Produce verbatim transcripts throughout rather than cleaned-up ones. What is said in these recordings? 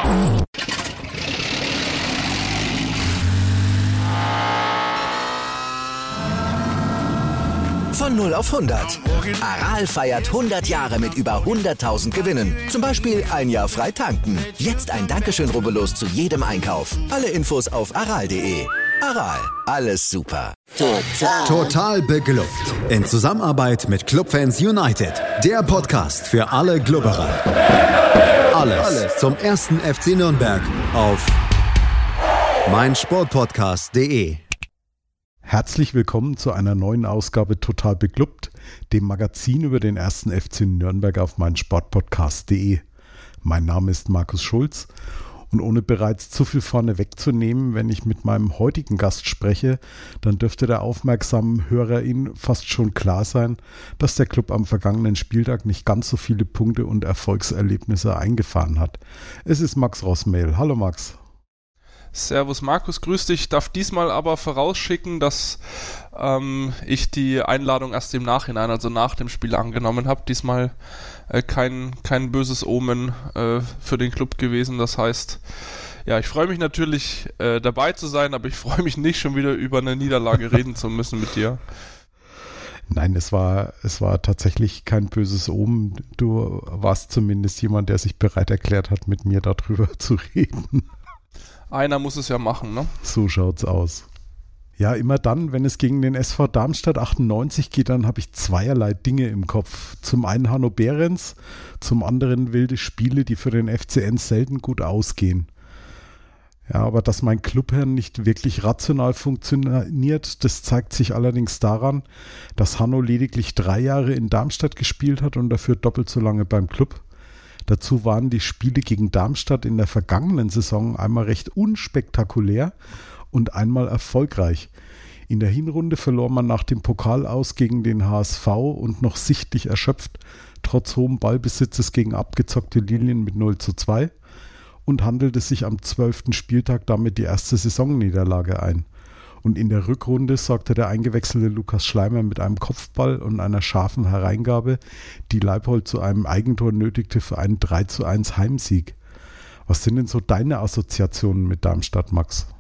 Von null auf hundert. Aral feiert hundert Jahre mit über hunderttausend Gewinnen. Zum Beispiel ein Jahr frei tanken. Jetzt ein Dankeschön, rubbellos zu jedem Einkauf. Alle Infos auf aral punkt de. Aral, alles super. Total. Total beglückt. In Zusammenarbeit mit Clubfans United. Der Podcast für alle Glubberer. Alles, alles zum ersten F C Nürnberg auf meinsportpodcast punkt de. Herzlich willkommen zu einer neuen Ausgabe Total beglückt, dem Magazin über den ersten F C Nürnberg auf meinsportpodcast punkt de. Mein Name ist Markus Schulz und ohne bereits zu viel vorne wegzunehmen, wenn ich mit meinem heutigen Gast spreche, dann dürfte der aufmerksamen Hörerin fast schon klar sein, dass der Club am vergangenen Spieltag nicht ganz so viele Punkte und Erfolgserlebnisse eingefahren hat. Es ist Max Rossmehl. Hallo Max. Servus Markus, grüß dich. Ich darf diesmal aber vorausschicken, dass ähm, ich die Einladung erst im Nachhinein, also nach dem Spiel angenommen habe. Diesmal äh, kein, kein böses Omen äh, für den Club gewesen. Das heißt, ja, ich freue mich natürlich äh, dabei zu sein, aber ich freue mich nicht, schon wieder über eine Niederlage reden zu müssen mit dir. Nein, es war, es war tatsächlich kein böses Omen. Du warst zumindest jemand, der sich bereit erklärt hat, mit mir darüber zu reden. Einer muss es ja machen, ne? So schaut's aus. Ja, immer dann, wenn es gegen den S V Darmstadt achtundneunzig geht, dann habe ich zweierlei Dinge im Kopf. Zum einen Hanno Behrens, zum anderen wilde Spiele, die für den F C N selten gut ausgehen. Ja, aber dass mein Clubherrn nicht wirklich rational funktioniert, das zeigt sich allerdings daran, dass Hanno lediglich drei Jahre in Darmstadt gespielt hat und dafür doppelt so lange beim Club. Dazu waren die Spiele gegen Darmstadt in der vergangenen Saison einmal recht unspektakulär und einmal erfolgreich. In der Hinrunde verlor man nach dem Pokal aus gegen den H S V und noch sichtlich erschöpft, trotz hohem Ballbesitzes gegen abgezockte Lilien mit null zu zwei und handelte sich am zwölften Spieltag damit die erste Saisonniederlage ein. Und in der Rückrunde sorgte der eingewechselte Lukas Schleimer mit einem Kopfball und einer scharfen Hereingabe, die Leipold zu einem Eigentor nötigte für einen drei zu eins Heimsieg. Was sind denn so deine Assoziationen mit Darmstadt, Max?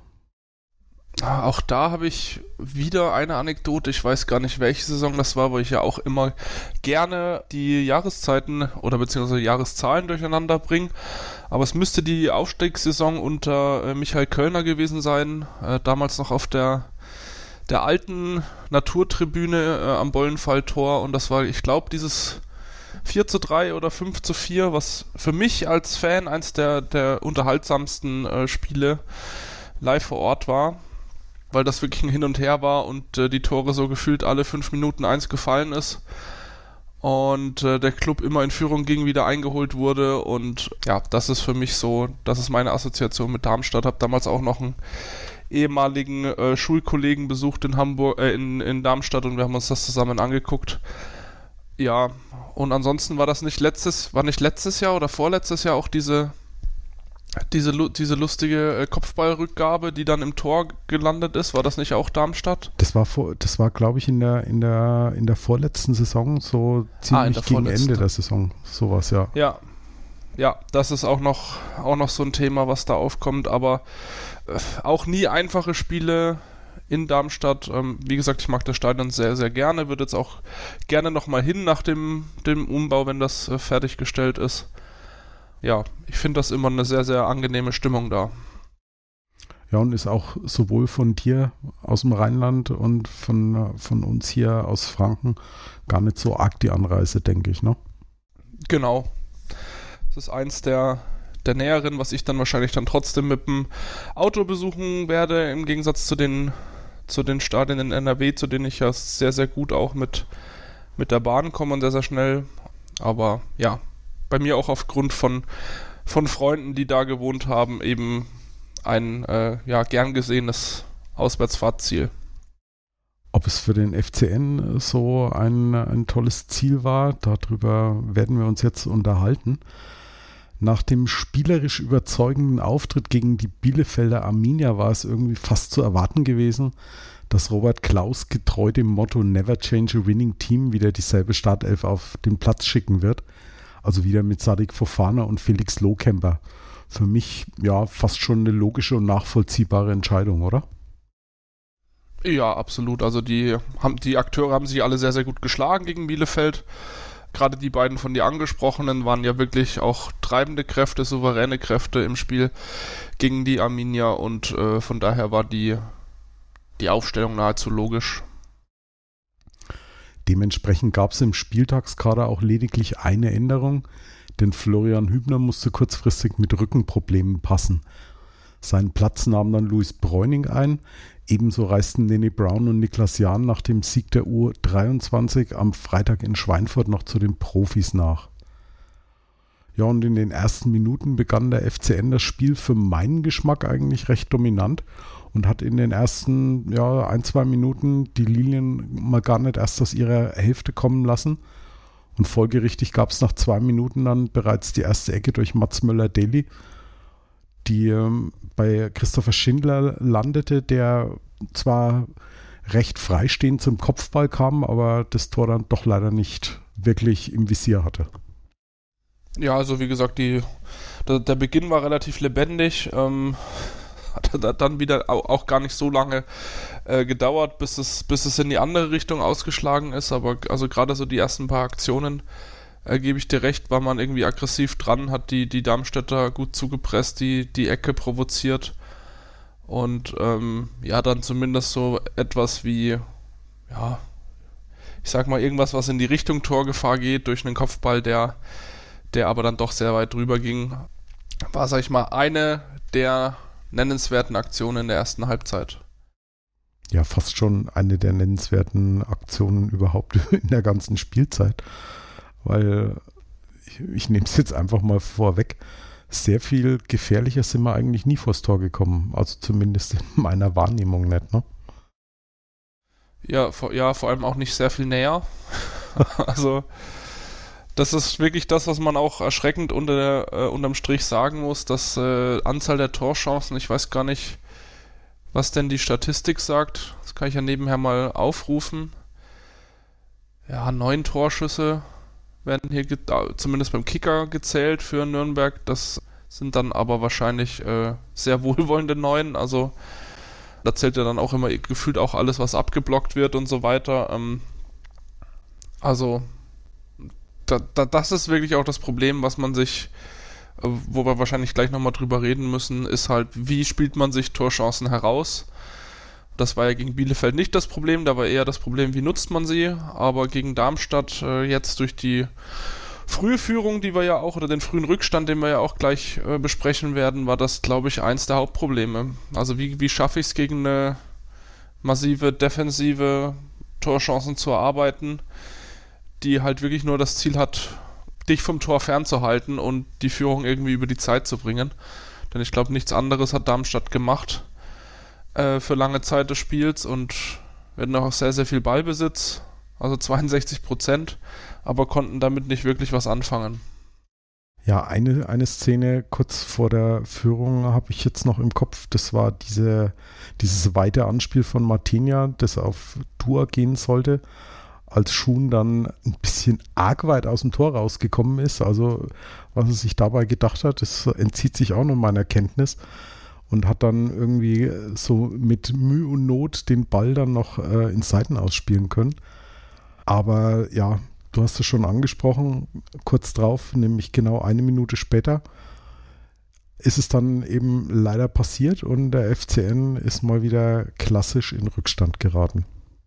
Auch da habe ich wieder eine Anekdote. Ich weiß gar nicht, welche Saison das war, weil ich ja auch immer gerne die Jahreszeiten oder beziehungsweise Jahreszahlen durcheinander bringe. Aber es müsste die Aufstiegssaison unter äh, Michael Kölner gewesen sein. Äh, damals noch auf der, der alten Naturtribüne äh, am Bollenfalltor. Und das war, ich glaube, dieses vier zu drei oder fünf zu vier, was für mich als Fan eins der, der unterhaltsamsten äh, Spiele live vor Ort war. Weil das wirklich ein Hin und Her war und äh, die Tore so gefühlt alle fünf Minuten eins gefallen ist und äh, der Club immer in Führung ging, wieder eingeholt wurde und ja, das ist für mich so, das ist meine Assoziation mit Darmstadt. Habe damals auch noch einen ehemaligen äh, Schulkollegen besucht in Hamburg, äh, in, in Darmstadt und wir haben uns das zusammen angeguckt. Ja, und ansonsten war das nicht letztes, war nicht letztes Jahr oder vorletztes Jahr auch diese Diese, diese lustige äh, Kopfballrückgabe, die dann im Tor gelandet ist, war das nicht auch Darmstadt? Das war, vor, das war glaube ich, in der, in, der, in der vorletzten Saison, so ziemlich ah, gegen Ende der Saison, sowas, ja. Ja, ja, das ist auch noch, auch noch so ein Thema, was da aufkommt, aber äh, auch nie einfache Spiele in Darmstadt. Ähm, wie gesagt, ich mag das Stadion sehr, sehr gerne, würde jetzt auch gerne nochmal hin nach dem, dem Umbau, wenn das äh, fertiggestellt ist. Ja, ich finde das immer eine sehr, sehr angenehme Stimmung da. Ja, und ist auch sowohl von dir aus dem Rheinland und von, von uns hier aus Franken gar nicht so arg die Anreise, denke ich, ne? Genau. Das ist eins der, der näheren, was ich dann wahrscheinlich dann trotzdem mit dem Auto besuchen werde, im Gegensatz zu den, zu den Stadien in N R W, zu denen ich ja sehr, sehr gut auch mit, mit der Bahn komme und sehr, sehr schnell. Aber ja, bei mir auch aufgrund von, von Freunden, die da gewohnt haben, eben ein äh, ja, gern gesehenes Auswärtsfahrtziel. Ob es für den F C N so ein, ein tolles Ziel war, darüber werden wir uns jetzt unterhalten. Nach dem spielerisch überzeugenden Auftritt gegen die Bielefelder Arminia war es irgendwie fast zu erwarten gewesen, dass Robert Klaus getreu dem Motto Never Change a Winning Team wieder dieselbe Startelf auf den Platz schicken wird. Also wieder mit Sadiq Fofana und Felix Lohkemper. für mich ja fast schon eine logische und nachvollziehbare Entscheidung, oder? Ja, absolut. Also die, haben, die Akteure haben sich alle sehr, sehr gut geschlagen gegen Bielefeld. Gerade die beiden von dir angesprochenen waren ja wirklich auch treibende Kräfte, souveräne Kräfte im Spiel gegen die Arminia und äh, von daher war die, die Aufstellung nahezu logisch. Dementsprechend gab es im Spieltagskader auch lediglich eine Änderung, denn Florian Hübner musste kurzfristig mit Rückenproblemen passen. Seinen Platz nahm dann Luis Bräuning ein. Ebenso reisten Nene Brown und Niklas Jahn nach dem Sieg der U dreiundzwanzig am Freitag in Schweinfurt noch zu den Profis nach. Ja, und in den ersten Minuten begann der F C N das Spiel für meinen Geschmack eigentlich recht dominant und hat in den ersten ja, ein, zwei Minuten die Lilien mal gar nicht erst aus ihrer Hälfte kommen lassen. Und folgerichtig gab es nach zwei Minuten dann bereits die erste Ecke durch Mats Möller-Deli, die ähm, bei Christopher Schindler landete, der zwar recht freistehend zum Kopfball kam, aber das Tor dann doch leider nicht wirklich im Visier hatte. Ja, also wie gesagt, die, der, der Beginn war relativ lebendig, ähm, hat dann wieder auch, auch gar nicht so lange äh, gedauert, bis es, bis es in die andere Richtung ausgeschlagen ist, aber also gerade so die ersten paar Aktionen, äh, gebe ich dir recht, war man irgendwie aggressiv dran, hat die, die Darmstädter gut zugepresst, die, die Ecke provoziert und ähm, ja, dann zumindest so etwas wie, ja, ich sag mal irgendwas, was in die Richtung Torgefahr geht, durch einen Kopfball, der der aber dann doch sehr weit drüber ging, war, sag ich mal, eine der nennenswerten Aktionen in der ersten Halbzeit. Ja, fast schon eine der nennenswerten Aktionen überhaupt in der ganzen Spielzeit, weil ich, ich nehme es jetzt einfach mal vorweg, sehr viel gefährlicher sind wir eigentlich nie vors Tor gekommen, also zumindest in meiner Wahrnehmung nicht, ne? Ja, vor, ja, vor allem auch nicht sehr viel näher. Also das ist wirklich das, was man auch erschreckend unter der, äh, unterm Strich sagen muss, dass äh, Anzahl der Torchancen, ich weiß gar nicht, was denn die Statistik sagt, das kann ich ja nebenher mal aufrufen. Ja, neun Torschüsse werden hier ge- zumindest beim Kicker gezählt für Nürnberg, das sind dann aber wahrscheinlich äh, sehr wohlwollende neun, also da zählt ja dann auch immer gefühlt auch alles, was abgeblockt wird und so weiter. Ähm, also Da, da, das ist wirklich auch das Problem, was man sich, wo wir wahrscheinlich gleich nochmal drüber reden müssen, ist halt, wie spielt man sich Torchancen heraus? Das war ja gegen Bielefeld nicht das Problem, da war eher das Problem, wie nutzt man sie, aber gegen Darmstadt äh, jetzt durch die frühe Führung, die wir ja auch, oder den frühen Rückstand, den wir ja auch gleich äh, besprechen werden, war das, glaube ich, eins der Hauptprobleme. Also wie, wie schaffe ich es gegen eine massive defensive Torchancen zu erarbeiten, die halt wirklich nur das Ziel hat, dich vom Tor fernzuhalten und die Führung irgendwie über die Zeit zu bringen. Denn ich glaube, nichts anderes hat Darmstadt gemacht äh, für lange Zeit des Spiels und wir hatten auch sehr, sehr viel Ballbesitz, also zweiundsechzig Prozent, aber konnten damit nicht wirklich was anfangen. Ja, eine, eine Szene kurz vor der Führung habe ich jetzt noch im Kopf, das war diese, dieses weite Anspiel von Martinia, das auf Tour gehen sollte, als Schuhn dann ein bisschen arg weit aus dem Tor rausgekommen ist. Also was er sich dabei gedacht hat, das entzieht sich auch noch meiner Kenntnis und hat dann irgendwie so mit Mühe und Not den Ball dann noch äh, ins Seitenaus spielen können. Aber ja, du hast es schon angesprochen, kurz drauf, nämlich genau eine Minute später, ist es dann eben leider passiert und der F C N ist mal wieder klassisch in Rückstand geraten.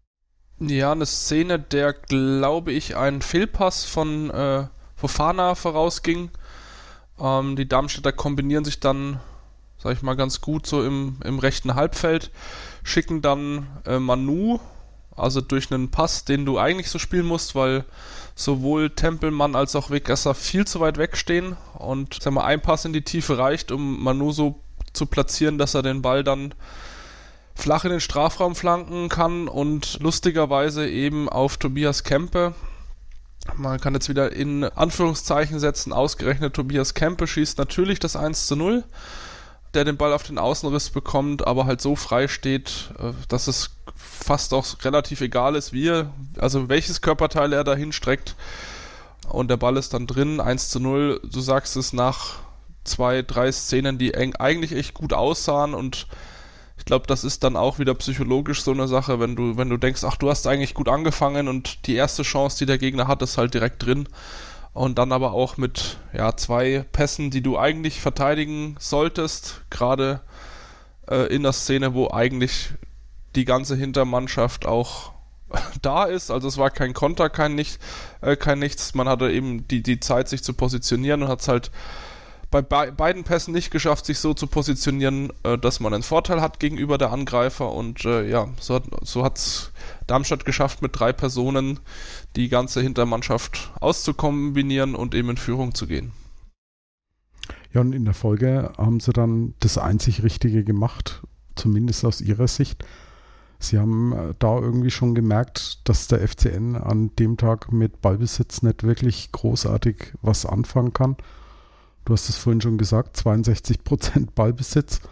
Ja, eine Szene, der, glaube ich, ein Fehlpass von äh, Fofana vorausging. Ähm, die Darmstädter kombinieren sich dann, sag ich mal, ganz gut so im, im rechten Halbfeld, schicken dann äh, Manu, also durch einen Pass, den du eigentlich so spielen musst, weil sowohl Tempelmann als auch Wegesser viel zu weit wegstehen und, sag mal, ein Pass in die Tiefe reicht, um Manu so zu platzieren, dass er den Ball dann flach in den Strafraum flanken kann und lustigerweise eben auf Tobias Kempe. Man kann jetzt wieder in Anführungszeichen setzen, ausgerechnet Tobias Kempe schießt natürlich das eins zu null, der den Ball auf den Außenriss bekommt, aber halt so frei steht, dass es fast auch relativ egal ist, wie er, also welches Körperteil er da hinstreckt und der Ball ist dann drin, eins zu null, du sagst es, nach zwei, drei Szenen, die eng, eigentlich echt gut aussahen, und ich glaube, das ist dann auch wieder psychologisch so eine Sache, wenn du, wenn du denkst, ach, du hast eigentlich gut angefangen und die erste Chance, die der Gegner hat, ist halt direkt drin, und dann aber auch mit ja, zwei Pässen, die du eigentlich verteidigen solltest, gerade äh, in der Szene, wo eigentlich die ganze Hintermannschaft auch da ist, also es war kein Konter, kein, nicht, äh, kein nichts, man hatte eben die, die Zeit, sich zu positionieren, und hat es halt bei be- beiden Pässen nicht geschafft, sich so zu positionieren, äh, dass man einen Vorteil hat gegenüber der Angreifer, und äh, ja, so hat so hat's Darmstadt geschafft, mit drei Personen die ganze Hintermannschaft auszukombinieren und eben in Führung zu gehen. Ja, und in der Folge haben sie dann das einzig Richtige gemacht, zumindest aus ihrer Sicht. Sie haben da irgendwie schon gemerkt, dass der F C N an dem Tag mit Ballbesitz nicht wirklich großartig was anfangen kann. Du hast es vorhin schon gesagt, zweiundsechzig Prozent Ballbesitz.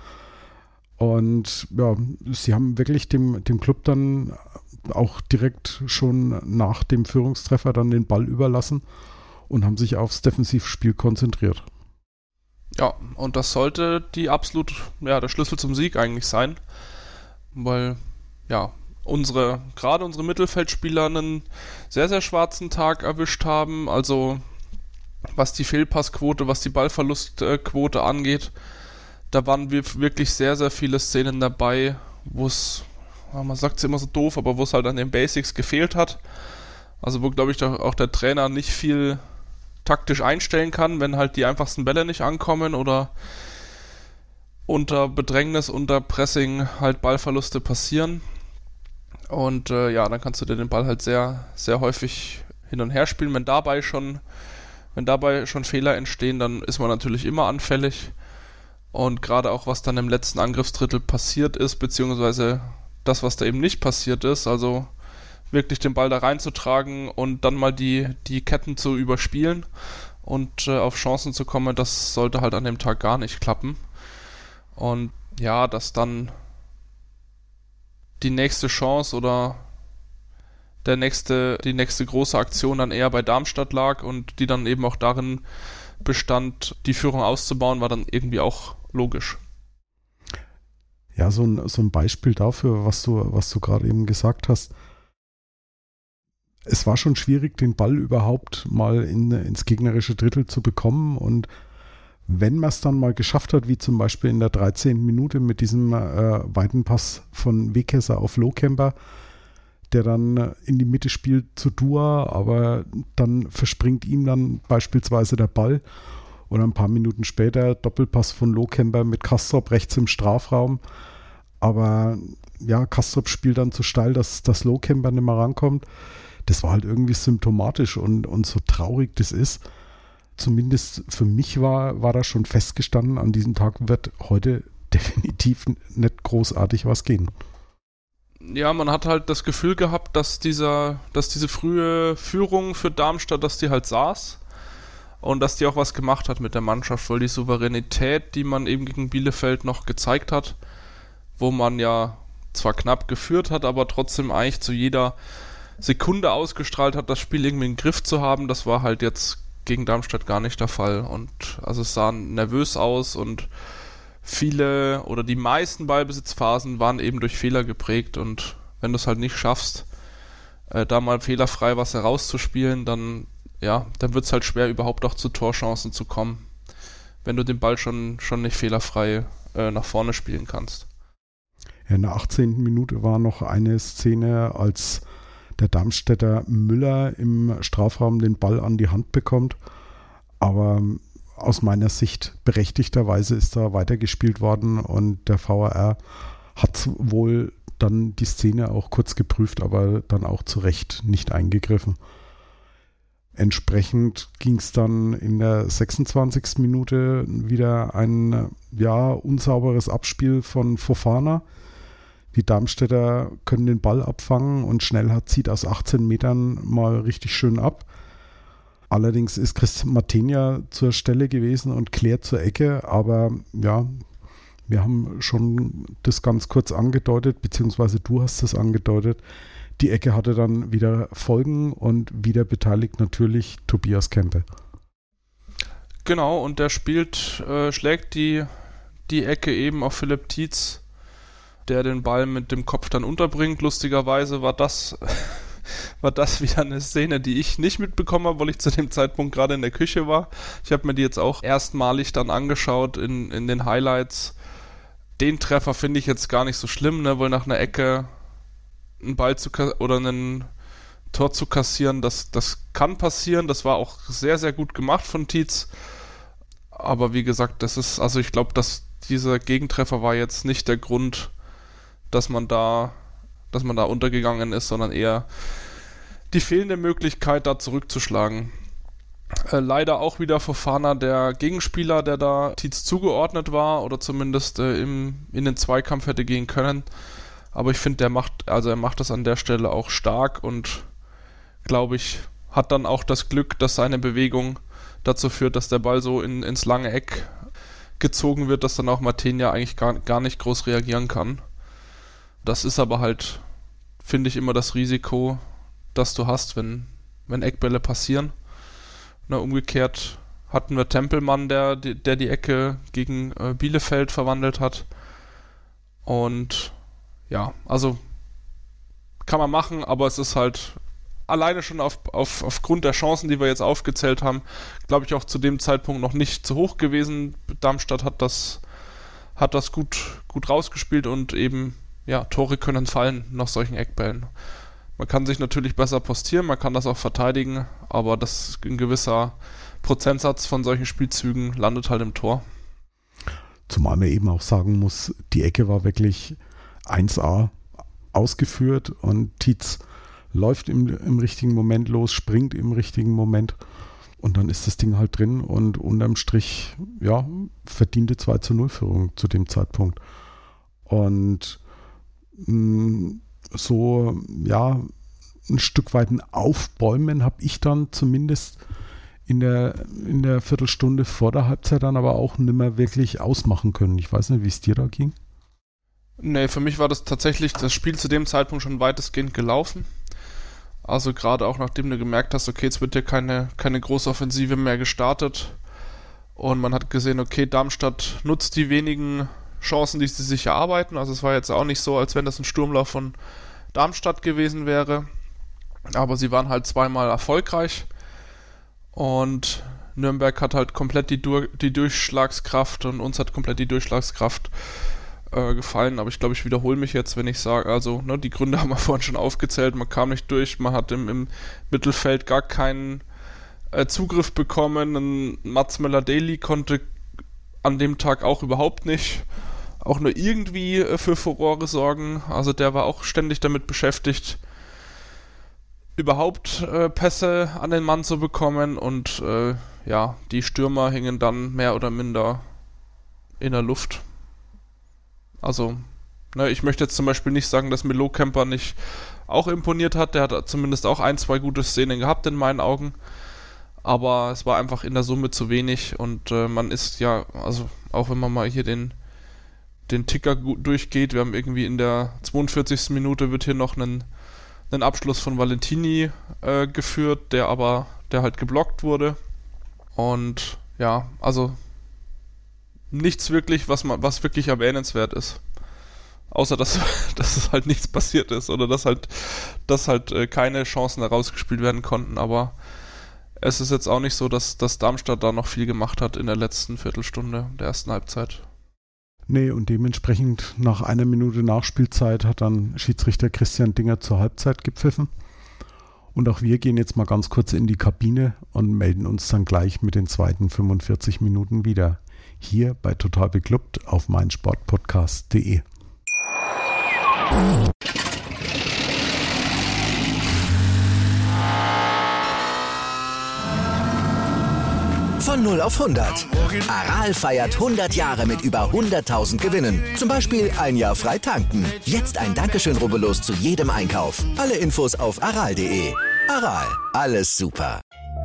Und ja, sie haben wirklich dem, dem Club dann auch direkt schon nach dem Führungstreffer dann den Ball überlassen und haben sich aufs Defensivspiel konzentriert. Ja, und das sollte die absolut, ja, der Schlüssel zum Sieg eigentlich sein, weil ja, unsere, gerade unsere Mittelfeldspieler einen sehr, sehr schwarzen Tag erwischt haben, also was die Fehlpassquote, was die Ballverlustquote angeht, da waren wir wirklich sehr, sehr viele Szenen dabei, wo es, man sagt es immer so doof, aber wo es halt an den Basics gefehlt hat. Also wo, glaube ich, auch der Trainer nicht viel taktisch einstellen kann, wenn halt die einfachsten Bälle nicht ankommen oder unter Bedrängnis, unter Pressing halt Ballverluste passieren. Und äh, ja, dann kannst du dir den Ball halt sehr, sehr häufig hin und her spielen. Wenn dabei schon Wenn dabei schon Fehler entstehen, dann ist man natürlich immer anfällig. Und gerade auch, was dann im letzten Angriffsdrittel passiert ist, beziehungsweise das, was da eben nicht passiert ist, also wirklich den Ball da reinzutragen und dann mal die, die Ketten zu überspielen und äh, auf Chancen zu kommen, das sollte halt an dem Tag gar nicht klappen. Und ja, dass dann die nächste Chance oder der nächste, die nächste große Aktion dann eher bei Darmstadt lag und die dann eben auch darin bestand, die Führung auszubauen, war dann irgendwie auch logisch. Ja, so ein, so ein Beispiel dafür, was du, was du gerade eben gesagt hast. Es war schon schwierig, den Ball überhaupt mal in, ins gegnerische Drittel zu bekommen, und wenn man es dann mal geschafft hat, wie zum Beispiel in der dreizehnten Minute mit diesem äh, weiten Pass von Wekesser auf Lohkemper, der dann in die Mitte spielt zu Dua, aber dann verspringt ihm dann beispielsweise der Ball, und ein paar Minuten später Doppelpass von Lohkemper mit Kastrop rechts im Strafraum, aber ja, Kastrop spielt dann zu steil, dass das Lohkemper nicht mehr rankommt. Das war halt irgendwie symptomatisch, und, und so traurig das ist, zumindest für mich war, war da schon festgestanden, an diesem Tag wird heute definitiv nicht großartig was gehen. Ja, man hat halt das Gefühl gehabt, dass dieser, dass diese frühe Führung für Darmstadt, dass die halt saß und dass die auch was gemacht hat mit der Mannschaft, weil die Souveränität, die man eben gegen Bielefeld noch gezeigt hat, wo man ja zwar knapp geführt hat, aber trotzdem eigentlich zu jeder Sekunde ausgestrahlt hat, das Spiel irgendwie im Griff zu haben, das war halt jetzt gegen Darmstadt gar nicht der Fall, und also es sah nervös aus, und viele oder die meisten Ballbesitzphasen waren eben durch Fehler geprägt, und wenn du es halt nicht schaffst, äh, da mal fehlerfrei was herauszuspielen, dann ja, dann wird es halt schwer, überhaupt auch zu Torchancen zu kommen, wenn du den Ball schon, schon nicht fehlerfrei äh, nach vorne spielen kannst. Ja, in der achtzehnten Minute war noch eine Szene, als der Darmstädter Müller im Strafraum den Ball an die Hand bekommt, aber aus meiner Sicht berechtigterweise ist da weitergespielt worden, und der V A R hat wohl dann die Szene auch kurz geprüft, aber dann auch zu Recht nicht eingegriffen. Entsprechend ging es dann in der sechsundzwanzigsten Minute wieder ein ja, unsauberes Abspiel von Fofana. Die Darmstädter können den Ball abfangen, und Schnellhardt zieht aus achtzehn Metern mal richtig schön ab. Allerdings ist Chris Matenia zur Stelle gewesen und klärt zur Ecke, aber ja, wir haben schon das ganz kurz angedeutet, beziehungsweise du hast es angedeutet. Die Ecke hatte dann wieder Folgen, und wieder beteiligt natürlich Tobias Kempe. Genau, und der spielt, äh, schlägt die, die Ecke eben auf Philipp Tietz, der den Ball mit dem Kopf dann unterbringt. Lustigerweise war das, war das wieder eine Szene, die ich nicht mitbekommen habe, weil ich zu dem Zeitpunkt gerade in der Küche war. Ich habe mir die jetzt auch erstmalig dann angeschaut in, in den Highlights. Den Treffer finde ich jetzt gar nicht so schlimm, ne, weil nach einer Ecke einen Ball zu oder einen Tor zu kassieren, das, das kann passieren. Das war auch sehr, sehr gut gemacht von Tietz. Aber wie gesagt, das ist, also ich glaube, dass dieser Gegentreffer war jetzt nicht der Grund, dass man da, dass man da untergegangen ist, sondern eher die fehlende Möglichkeit, da zurückzuschlagen. Äh, leider auch wieder Fofana, der Gegenspieler, der da Tietz zugeordnet war oder zumindest äh, im, in den Zweikampf hätte gehen können. Aber ich finde, der macht, also er macht das an der Stelle auch stark und glaube ich, hat dann auch das Glück, dass seine Bewegung dazu führt, dass der Ball so in, ins lange Eck gezogen wird, dass dann auch Martinia eigentlich gar, gar nicht groß reagieren kann. Das ist aber halt, finde ich, immer das Risiko, das du hast, wenn, wenn Eckbälle passieren. Na, umgekehrt hatten wir Tempelmann, der, der die Ecke gegen äh, Bielefeld verwandelt hat. Und ja, also kann man machen, aber es ist halt alleine schon auf, auf, aufgrund der Chancen, die wir jetzt aufgezählt haben, glaube ich auch zu dem Zeitpunkt noch nicht zu hoch gewesen. Darmstadt hat das, hat das gut, gut rausgespielt und eben, ja, Tore können fallen nach solchen Eckbällen. Man kann sich natürlich besser postieren, man kann das auch verteidigen, aber das ein gewisser Prozentsatz von solchen Spielzügen landet halt im Tor. Zumal man eben auch sagen muss, die Ecke war wirklich eins A ausgeführt und Tietz läuft im, im richtigen Moment los, springt im richtigen Moment und dann ist das Ding halt drin und unterm Strich, ja, verdiente zwei zu null Führung zu dem Zeitpunkt. Und mh, so, ja, ein Stück weit ein Aufbäumen habe ich dann zumindest in der, in der Viertelstunde vor der Halbzeit dann aber auch nicht mehr wirklich ausmachen können. Ich weiß nicht, wie es dir da ging. Nee, für mich war das tatsächlich das Spiel zu dem Zeitpunkt schon weitestgehend gelaufen. Also gerade auch nachdem du gemerkt hast, okay, jetzt wird ja keine, keine große Offensive mehr gestartet und man hat gesehen, okay, Darmstadt nutzt die wenigen Chancen, die sie sich erarbeiten. Also es war jetzt auch nicht so, als wenn das ein Sturmlauf von Darmstadt gewesen wäre, aber sie waren halt zweimal erfolgreich und Nürnberg hat halt komplett die, Dur- die Durchschlagskraft und uns hat komplett die Durchschlagskraft äh, gefallen, aber ich glaube, ich wiederhole mich jetzt, wenn ich sage, also ne, die Gründe haben wir vorhin schon aufgezählt, man kam nicht durch, man hat im, im Mittelfeld gar keinen äh, Zugriff bekommen, ein Mats Möller-Daly konnte an dem Tag auch überhaupt nicht auch nur irgendwie äh, für Furore sorgen, also der war auch ständig damit beschäftigt, überhaupt äh, Pässe an den Mann zu bekommen und äh, ja, die Stürmer hingen dann mehr oder minder in der Luft. Also, ne, ich möchte jetzt zum Beispiel nicht sagen, dass Melo Kemper nicht auch imponiert hat, der hat zumindest auch ein, zwei gute Szenen gehabt in meinen Augen, aber es war einfach in der Summe zu wenig und äh, man ist ja, also auch wenn man mal hier den den Ticker gut durchgeht, wir haben irgendwie in der zweiundvierzigsten Minute wird hier noch einen einen Abschluss von Valentini äh, geführt, der aber, der halt geblockt wurde. Und ja, also nichts wirklich, was man, was wirklich erwähnenswert ist. Außer dass, dass es halt nichts passiert ist oder dass halt, dass halt äh, keine Chancen herausgespielt werden konnten. Aber es ist jetzt auch nicht so, dass, dass Darmstadt da noch viel gemacht hat in der letzten Viertelstunde der ersten Halbzeit. Nee, und dementsprechend nach einer Minute Nachspielzeit hat dann Schiedsrichter Christian Dinger zur Halbzeit gepfiffen. Und auch wir gehen jetzt mal ganz kurz in die Kabine und melden uns dann gleich mit den zweiten fünfundvierzig Minuten wieder. Hier bei Total Beklubbt auf meinsportpodcast punkt de. Von null auf hundert. Aral feiert hundert Jahre mit über hunderttausend Gewinnen. Zum Beispiel ein Jahr frei tanken. Jetzt ein Dankeschön, rubbellos zu jedem Einkauf. Alle Infos auf aral punkt de. Aral, alles super.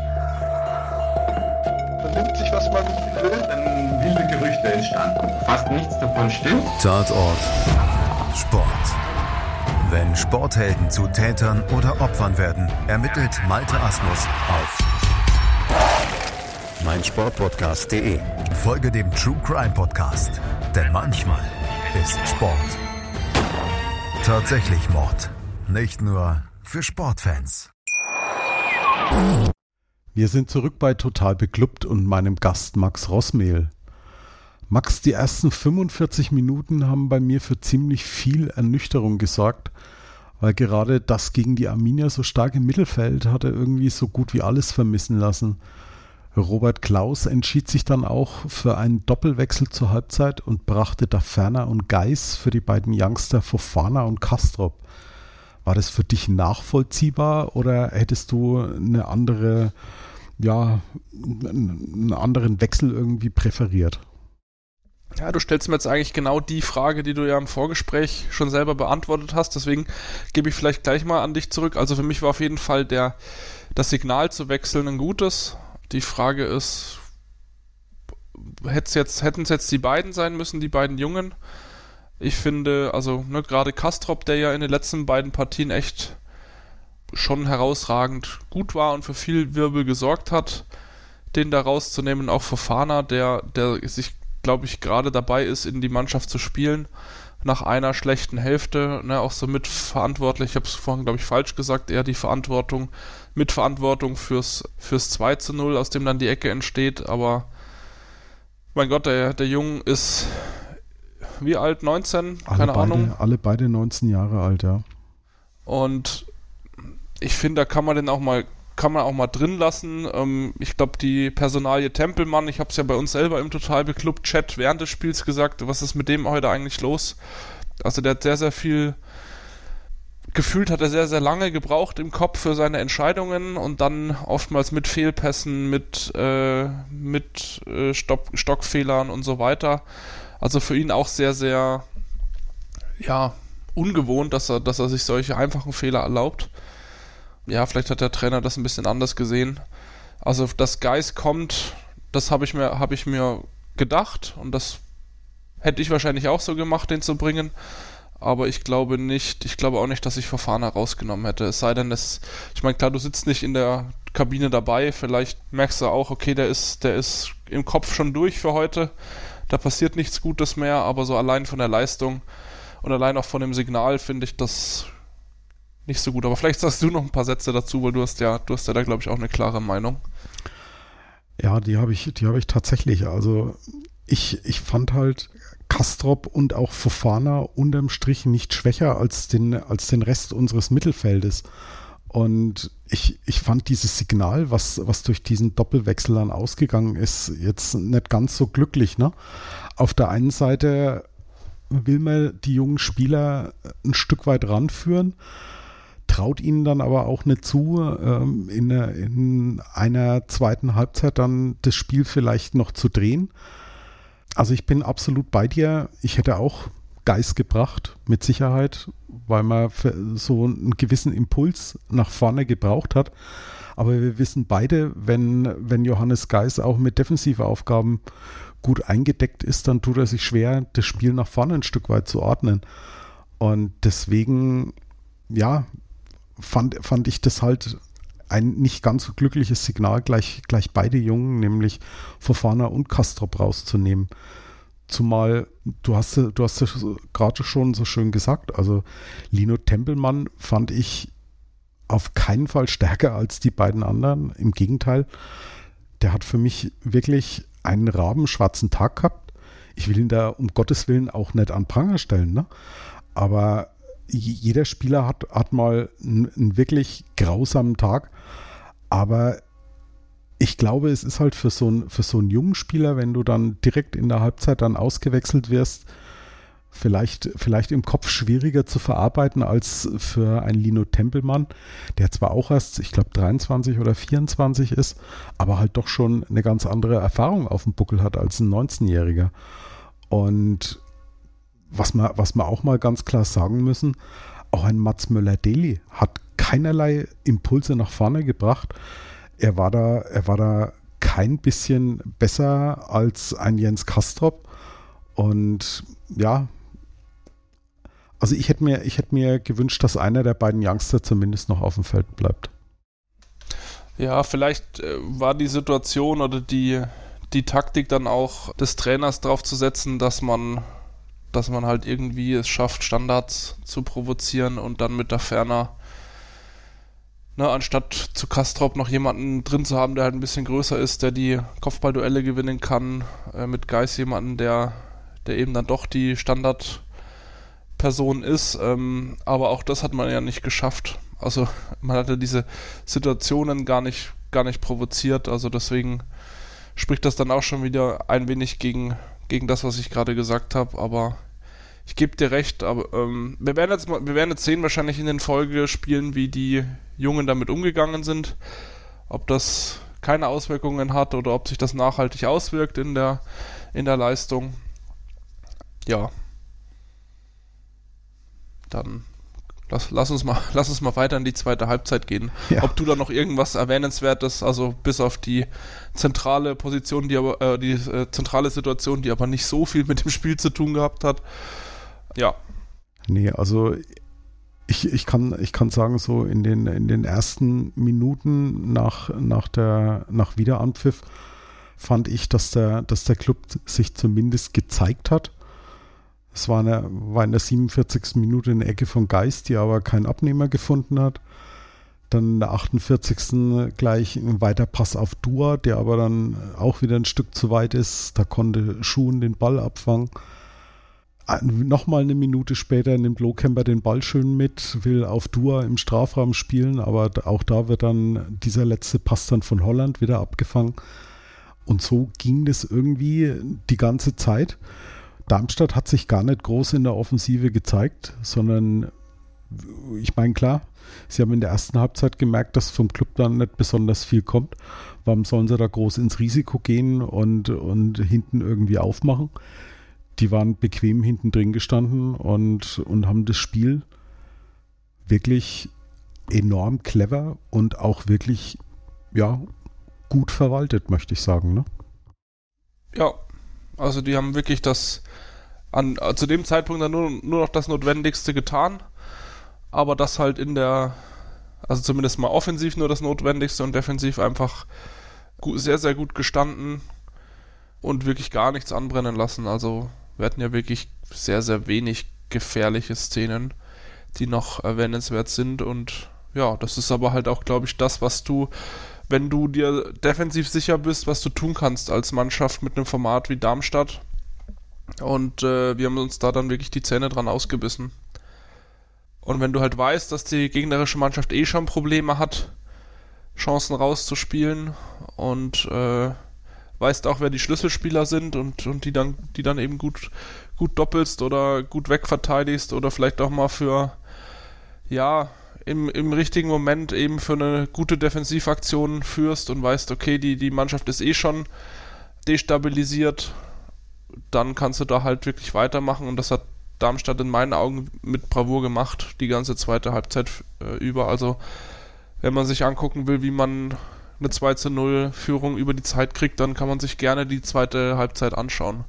Vernimmt sich, was man will, dann wilde Gerüchte entstanden. Fast nichts davon stimmt. Tatort Sport. Wenn Sporthelden zu Tätern oder Opfern werden, ermittelt Malte Asmus auf meinsportpodcast punkt de. Folge dem True Crime Podcast, denn manchmal ist Sport tatsächlich Mord. Nicht nur für Sportfans. Wir sind zurück bei Total Beklubbt und meinem Gast Max Rossmehl. Max, die ersten fünfundvierzig Minuten haben bei mir für ziemlich viel Ernüchterung gesorgt, weil gerade das gegen die Arminia so stark im Mittelfeld hatte irgendwie so gut wie alles vermissen lassen. Robert Klaus entschied sich dann auch für einen Doppelwechsel zur Halbzeit und brachte da Ferner und Geis für die beiden Youngster Fofana und Kastrop. War das für dich nachvollziehbar oder hättest du eine andere, ja, einen anderen Wechsel irgendwie präferiert? Ja, du stellst mir jetzt eigentlich genau die Frage, die du ja im Vorgespräch schon selber beantwortet hast, deswegen gebe ich vielleicht gleich mal an dich zurück. Also für mich war auf jeden Fall der, das Signal zu wechseln ein gutes. Die Frage ist, hätten's jetzt, hätten es jetzt die beiden sein müssen, die beiden Jungen? Ich finde, also ne, gerade Kastrop, der ja in den letzten beiden Partien echt schon herausragend gut war und für viel Wirbel gesorgt hat, den da rauszunehmen, auch Fofana, der, der sich, glaube ich, gerade dabei ist, in die Mannschaft zu spielen, nach einer schlechten Hälfte, ne, auch so mitverantwortlich, ich habe es vorhin, glaube ich, falsch gesagt, eher die Verantwortung, Mitverantwortung fürs, fürs zwei zu null, aus dem dann die Ecke entsteht, aber mein Gott, der, der Junge ist wie alt? neunzehn? Alle Keine beide, Ahnung. Alle beide neunzehn Jahre alt, ja. Und ich finde, da kann man den auch mal kann man auch mal drin lassen. Ähm, ich glaube, die Personalie Tempelmann, ich habe es ja bei uns selber im Total Beklubbt Chat während des Spiels gesagt, was ist mit dem heute eigentlich los? Also der hat sehr, sehr viel gefühlt, hat er sehr, sehr lange gebraucht im Kopf für seine Entscheidungen und dann oftmals mit Fehlpässen, mit, äh, mit äh, Stopp, Stockfehlern und so weiter. Also für ihn auch sehr, sehr ja, ungewohnt, dass er, dass er sich solche einfachen Fehler erlaubt. Ja, vielleicht hat der Trainer das ein bisschen anders gesehen. Also, dass Geis kommt, das habe ich mir, habe ich mir gedacht und das hätte ich wahrscheinlich auch so gemacht, den zu bringen. Aber ich glaube nicht, ich glaube auch nicht, dass ich Fofana rausgenommen hätte. Es sei denn, es, ich meine, klar, du sitzt nicht in der Kabine dabei, vielleicht merkst du auch, okay, der ist, der ist im Kopf schon durch für heute. Da passiert nichts Gutes mehr, aber so allein von der Leistung und allein auch von dem Signal finde ich das nicht so gut, aber vielleicht sagst du noch ein paar Sätze dazu, weil du hast ja, du hast ja da, glaube ich, auch eine klare Meinung. Ja, die habe ich, die habe ich tatsächlich. Also ich, ich fand halt Kastrop und auch Fofana unterm Strich nicht schwächer als den, als den Rest unseres Mittelfeldes. Und ich, ich fand dieses Signal, was, was durch diesen Doppelwechsel dann ausgegangen ist, jetzt nicht ganz so glücklich, ne? Auf der einen Seite will man die jungen Spieler ein Stück weit ranführen, traut ihnen dann aber auch nicht zu, ähm, in, in einer zweiten Halbzeit dann das Spiel vielleicht noch zu drehen. Also ich bin absolut bei dir. Ich hätte auch Geis gebracht, mit Sicherheit, weil man so einen gewissen Impuls nach vorne gebraucht hat. Aber wir wissen beide, wenn, wenn Johannes Geis auch mit Defensivaufgaben gut eingedeckt ist, dann tut er sich schwer, das Spiel nach vorne ein Stück weit zu ordnen. Und deswegen, ja, fand, fand ich das halt ein nicht ganz so glückliches Signal, gleich, gleich beide Jungen, nämlich Fofana und Kastrop rauszunehmen. Zumal, du hast, du hast es gerade schon so schön gesagt, also Lino Tempelmann fand ich auf keinen Fall stärker als die beiden anderen. Im Gegenteil, der hat für mich wirklich einen rabenschwarzen Tag gehabt. Ich will ihn da um Gottes Willen auch nicht an Pranger stellen, ne? Aber jeder Spieler hat, hat mal einen, einen wirklich grausamen Tag, aber ich glaube, es ist halt für so, ein, für so einen jungen Spieler, wenn du dann direkt in der Halbzeit dann ausgewechselt wirst, vielleicht, vielleicht im Kopf schwieriger zu verarbeiten als für einen Lino Tempelmann, der zwar auch erst, ich glaube, dreiundzwanzig oder vierundzwanzig ist, aber halt doch schon eine ganz andere Erfahrung auf dem Buckel hat als ein neunzehnjähriger. Und Was wir, was wir auch mal ganz klar sagen müssen, auch ein Mats Möller-Deli hat keinerlei Impulse nach vorne gebracht. Er war da, er war da kein bisschen besser als ein Jens Kastrop. Und ja, also ich hätte mir, ich hätte mir gewünscht, dass einer der beiden Youngster zumindest noch auf dem Feld bleibt. Ja, vielleicht äh, war die Situation oder die, die Taktik dann auch des Trainers drauf zu setzen, dass man, dass man halt irgendwie es schafft, Standards zu provozieren und dann mit der Ferner, ne, anstatt zu Kastrop noch jemanden drin zu haben, der halt ein bisschen größer ist, der die Kopfballduelle gewinnen kann, äh, mit Geis jemanden, der, der eben dann doch die Standardperson ist. Ähm, aber auch das hat man ja nicht geschafft. Also man hatte diese Situationen gar nicht, gar nicht provoziert. Also deswegen spricht das dann auch schon wieder ein wenig gegen, gegen das, was ich gerade gesagt habe. Aber ich gebe dir recht. Aber ähm, wir werden jetzt mal, wir werden jetzt sehen wahrscheinlich in den Folgespielen, wie die Jungen damit umgegangen sind. Ob das keine Auswirkungen hat oder ob sich das nachhaltig auswirkt in der, in der Leistung. Ja. Dann lass, lass, uns mal, lass uns mal weiter in die zweite Halbzeit gehen. Ja. Ob du da noch irgendwas Erwähnenswertes, also bis auf die zentrale Position, die aber, äh, die äh, zentrale Situation, die aber nicht so viel mit dem Spiel zu tun gehabt hat. Ja. Nee, also ich, ich, kann, ich kann sagen, so in den, in den ersten Minuten nach, nach, der, nach Wiederanpfiff fand ich, dass der, dass der Club sich zumindest gezeigt hat. Es war, eine, war in der siebenundvierzigsten Minute eine Ecke von Geis, die aber keinen Abnehmer gefunden hat. Dann in der achtundvierzigsten gleich ein weiter Pass auf Dua, der aber dann auch wieder ein Stück zu weit ist. Da konnte Schuhen den Ball abfangen. Nochmal eine Minute später nimmt Lohkemper den Ball schön mit, will auf Dua im Strafraum spielen, aber auch da wird dann dieser letzte Pass dann von Holland wieder abgefangen. Und so ging das irgendwie die ganze Zeit. Darmstadt hat sich gar nicht groß in der Offensive gezeigt, sondern ich meine, klar, sie haben in der ersten Halbzeit gemerkt, dass vom Club dann nicht besonders viel kommt. Warum sollen sie da groß ins Risiko gehen und, und hinten irgendwie aufmachen? Die waren bequem hinten drin gestanden und, und haben das Spiel wirklich enorm clever und auch wirklich, ja, gut verwaltet, möchte ich sagen, ne? Ja, also die haben wirklich das an, zu dem Zeitpunkt dann nur, nur noch das Notwendigste getan, aber das halt in der, also zumindest mal offensiv nur das Notwendigste und defensiv einfach gut, sehr, sehr gut gestanden und wirklich gar nichts anbrennen lassen. Also wir hatten ja wirklich sehr, sehr wenig gefährliche Szenen, die noch erwähnenswert sind und ja, das ist aber halt auch, glaube ich, das, was du, wenn du dir defensiv sicher bist, was du tun kannst als Mannschaft mit einem Format wie Darmstadt. Und äh, wir haben uns da dann wirklich die Zähne dran ausgebissen. Und wenn du halt weißt, dass die gegnerische Mannschaft eh schon Probleme hat, Chancen rauszuspielen und äh, weißt auch, wer die Schlüsselspieler sind und, und die dann, die dann eben gut, gut doppelst oder gut wegverteidigst oder vielleicht auch mal für, ja, im, im richtigen Moment eben für eine gute Defensivaktion führst und weißt, okay, die, die Mannschaft ist eh schon destabilisiert, dann kannst du da halt wirklich weitermachen und das hat Darmstadt in meinen Augen mit Bravour gemacht, die ganze zweite Halbzeit äh, über. Also wenn man sich angucken will, wie man eine zwei zu null Führung über die Zeit kriegt, dann kann man sich gerne die zweite Halbzeit anschauen.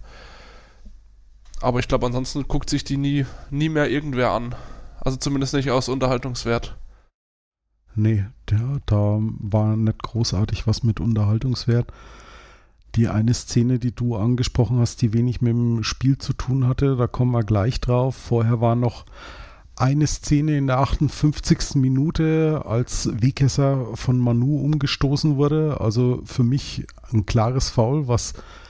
Aber ich glaube, ansonsten guckt sich die nie, nie mehr irgendwer an. Also zumindest nicht aus Unterhaltungswert. Nee, der, da war nicht großartig was mit Unterhaltungswert. Die eine Szene, die du angesprochen hast, die wenig mit dem Spiel zu tun hatte, da kommen wir gleich drauf. Vorher war noch eine Szene in der achtundfünfzigsten Minute, als Wegesser von Manu umgestoßen wurde. Also für mich ein klares Foul, was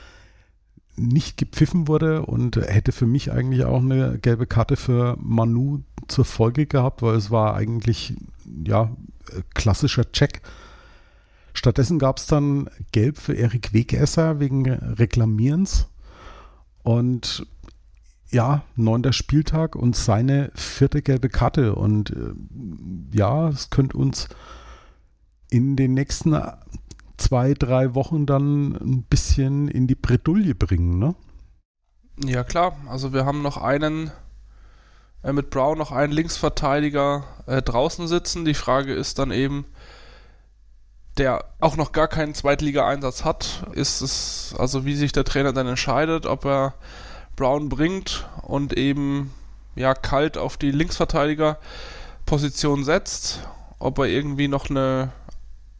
nicht gepfiffen wurde und hätte für mich eigentlich auch eine gelbe Karte für Manu zur Folge gehabt, weil es war eigentlich, ja, klassischer Check. Stattdessen gab es dann Gelb für Erik Wegesser wegen Reklamierens und ja, neunter Spieltag und seine vierte gelbe Karte und äh, ja, es könnte uns in den nächsten zwei, drei Wochen dann ein bisschen in die Bredouille bringen, ne? Ja klar, also wir haben noch einen äh, mit Brown noch einen Linksverteidiger äh, draußen sitzen. Die Frage ist dann eben, der auch noch gar keinen Zweitliga-Einsatz hat, ist es, also wie sich der Trainer dann entscheidet, ob er Brown bringt und eben ja kalt auf die Linksverteidigerposition setzt, ob er irgendwie noch eine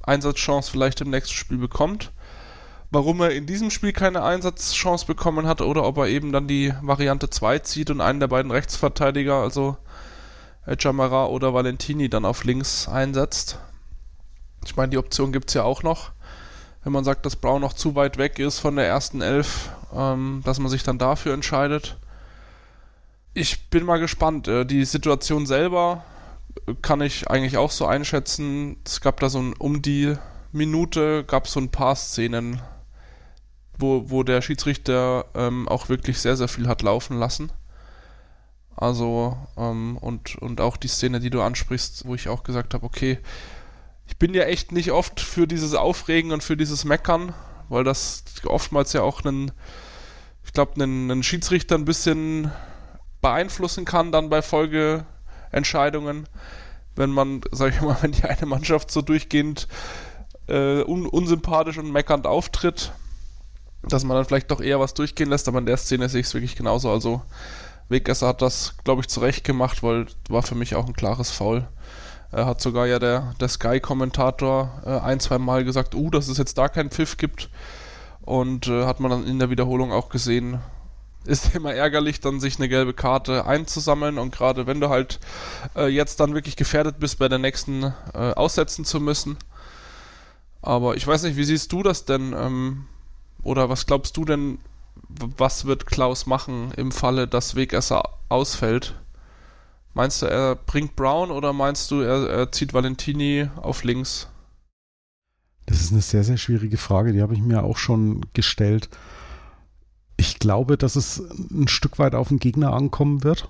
Einsatzchance vielleicht im nächsten Spiel bekommt. Warum er in diesem Spiel keine Einsatzchance bekommen hat oder ob er eben dann die Variante zwei zieht und einen der beiden Rechtsverteidiger, also Camara oder Valentini, dann auf links einsetzt. Ich meine, die Option gibt es ja auch noch, wenn man sagt, dass Brown noch zu weit weg ist von der ersten Elf, ähm, dass man sich dann dafür entscheidet. Ich bin mal gespannt. Äh, die Situation selber kann ich eigentlich auch so einschätzen. Es gab da so ein, um die Minute gab es so ein paar Szenen, wo, wo der Schiedsrichter ähm, auch wirklich sehr, sehr viel hat laufen lassen. Also, ähm, und, und auch die Szene, die du ansprichst, wo ich auch gesagt habe, okay, ich bin ja echt nicht oft für dieses Aufregen und für dieses Meckern, weil das oftmals ja auch einen, ich glaube, einen, einen Schiedsrichter ein bisschen beeinflussen kann dann bei Folgeentscheidungen, wenn man, sag ich mal, wenn die eine Mannschaft so durchgehend äh, un- unsympathisch und meckernd auftritt, dass man dann vielleicht doch eher was durchgehen lässt, aber in der Szene sehe ich es wirklich genauso. Also Wegesser hat das, glaube ich, zurecht gemacht, weil war für mich auch ein klares Foul. Er hat sogar ja der, der Sky-Kommentator äh, ein, zwei Mal gesagt, uh, dass es jetzt da keinen Pfiff gibt. Und äh, hat man dann in der Wiederholung auch gesehen, ist immer ärgerlich, dann sich eine gelbe Karte einzusammeln. Und gerade wenn du halt äh, jetzt dann wirklich gefährdet bist, bei der nächsten äh, aussetzen zu müssen. Aber ich weiß nicht, wie siehst du das denn? Ähm, oder was glaubst du denn, was wird Klaus machen im Falle, dass Wegesser ausfällt? Meinst du, er bringt Brown oder meinst du, er, er zieht Valentini auf links? Das ist eine sehr, sehr schwierige Frage, die habe ich mir auch schon gestellt. Ich glaube, dass es ein Stück weit auf den Gegner ankommen wird.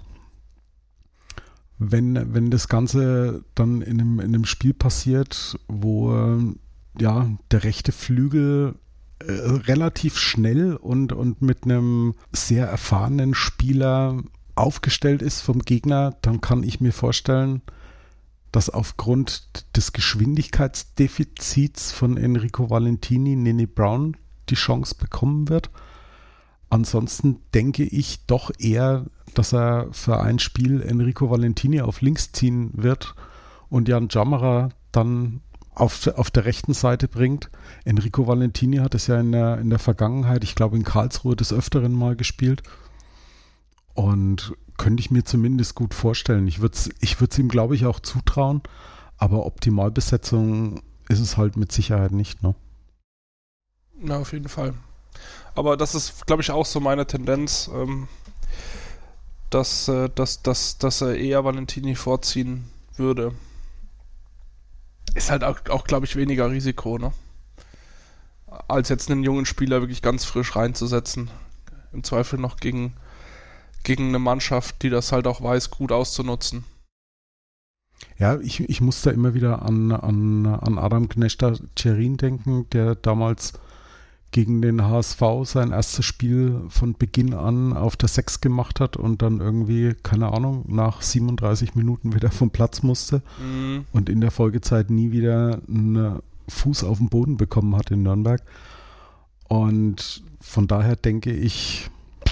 Wenn, wenn das Ganze dann in einem, in einem Spiel passiert, wo ja, der rechte Flügel äh, relativ schnell und, und mit einem sehr erfahrenen Spieler aufgestellt ist vom Gegner, dann kann ich mir vorstellen, dass aufgrund des Geschwindigkeitsdefizits von Enrico Valentini Nene Brown die Chance bekommen wird. Ansonsten denke ich doch eher, dass er für ein Spiel Enrico Valentini auf links ziehen wird und Jan Camara dann auf, auf der rechten Seite bringt. Enrico Valentini hat es ja in der, in der Vergangenheit, ich glaube in Karlsruhe, des Öfteren mal gespielt. Und könnte ich mir zumindest gut vorstellen. Ich würde es ich würd's ihm, glaube ich, auch zutrauen, aber Optimalbesetzung ist es halt mit Sicherheit nicht, ne? Na, auf jeden Fall. Aber das ist, glaube ich, auch so meine Tendenz, ähm, dass, äh, dass, dass, dass er eher Valentini vorziehen würde. Ist halt auch, auch glaube ich, weniger Risiko, ne? Als jetzt einen jungen Spieler wirklich ganz frisch reinzusetzen. Im Zweifel noch gegen gegen eine Mannschaft, die das halt auch weiß, gut auszunutzen. Ja, ich, ich muss da immer wieder an, an, an Adam Gnesta-Cerin denken, der damals gegen den H S V sein erstes Spiel von Beginn an auf der sechs gemacht hat und dann irgendwie, keine Ahnung, nach siebenunddreißig Minuten wieder vom Platz musste mhm. und in der Folgezeit nie wieder einen Fuß auf den Boden bekommen hat in Nürnberg. Und von daher denke ich,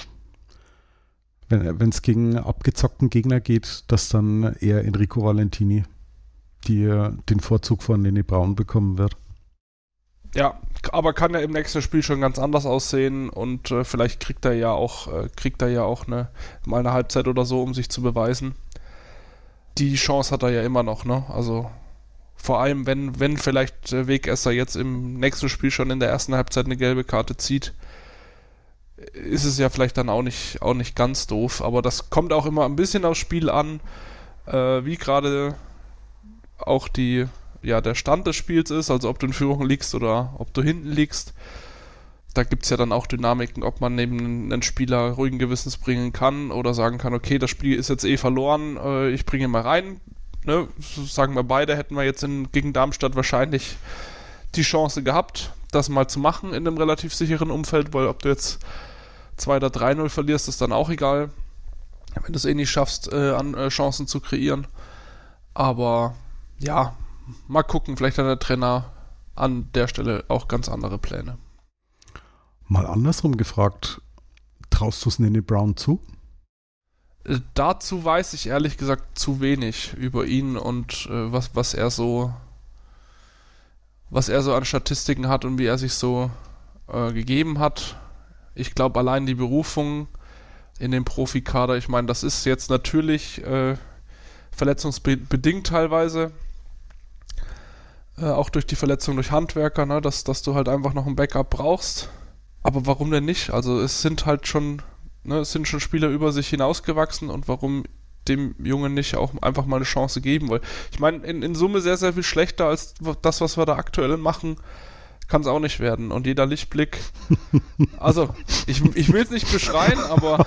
wenn es gegen abgezockten Gegner geht, dass dann eher Enrico Valentini die, den Vorzug von Nene Brown bekommen wird. Ja, aber kann ja im nächsten Spiel schon ganz anders aussehen und äh, vielleicht kriegt er ja auch äh, kriegt er ja auch eine, mal eine Halbzeit oder so, um sich zu beweisen. Die Chance hat er ja immer noch, ne? Also vor allem, wenn, wenn vielleicht äh, Wegesser jetzt im nächsten Spiel schon in der ersten Halbzeit eine gelbe Karte zieht, ist es ja vielleicht dann auch nicht, auch nicht ganz doof, aber das kommt auch immer ein bisschen aufs Spiel an, äh, wie gerade auch die, ja, der Stand des Spiels ist, also ob du in Führung liegst oder ob du hinten liegst. Da gibt es ja dann auch Dynamiken, ob man neben einen Spieler ruhigen Gewissens bringen kann oder sagen kann, okay, das Spiel ist jetzt eh verloren, äh, ich bringe ihn mal rein. Ne? Sagen wir beide, hätten wir jetzt in, gegen Darmstadt wahrscheinlich die Chance gehabt, das mal zu machen in einem relativ sicheren Umfeld, weil ob du jetzt zwei oder drei null verlierst, ist dann auch egal, wenn du es eh nicht schaffst, äh, an äh, Chancen zu kreieren. Aber ja, mal gucken, vielleicht hat der Trainer an der Stelle auch ganz andere Pläne. Mal andersrum gefragt, traust du es Nene Brown zu? Äh, dazu weiß ich ehrlich gesagt zu wenig über ihn und äh, was, was er so was er so an Statistiken hat und wie er sich so äh, gegeben hat. Ich glaube, allein die Berufung in den Profikader, ich meine, das ist jetzt natürlich äh, verletzungsbedingt teilweise, äh, auch durch die Verletzung durch Handwerker, ne, dass, dass du halt einfach noch ein Backup brauchst. Aber warum denn nicht? Also es sind halt schon, ne, es sind schon Spieler über sich hinausgewachsen und warum dem Jungen nicht auch einfach mal eine Chance geben? Weil ich meine, in, in Summe sehr, sehr viel schlechter als das, was wir da aktuell machen, kann es auch nicht werden. Und jeder Lichtblick, also ich, ich will es nicht beschreien, aber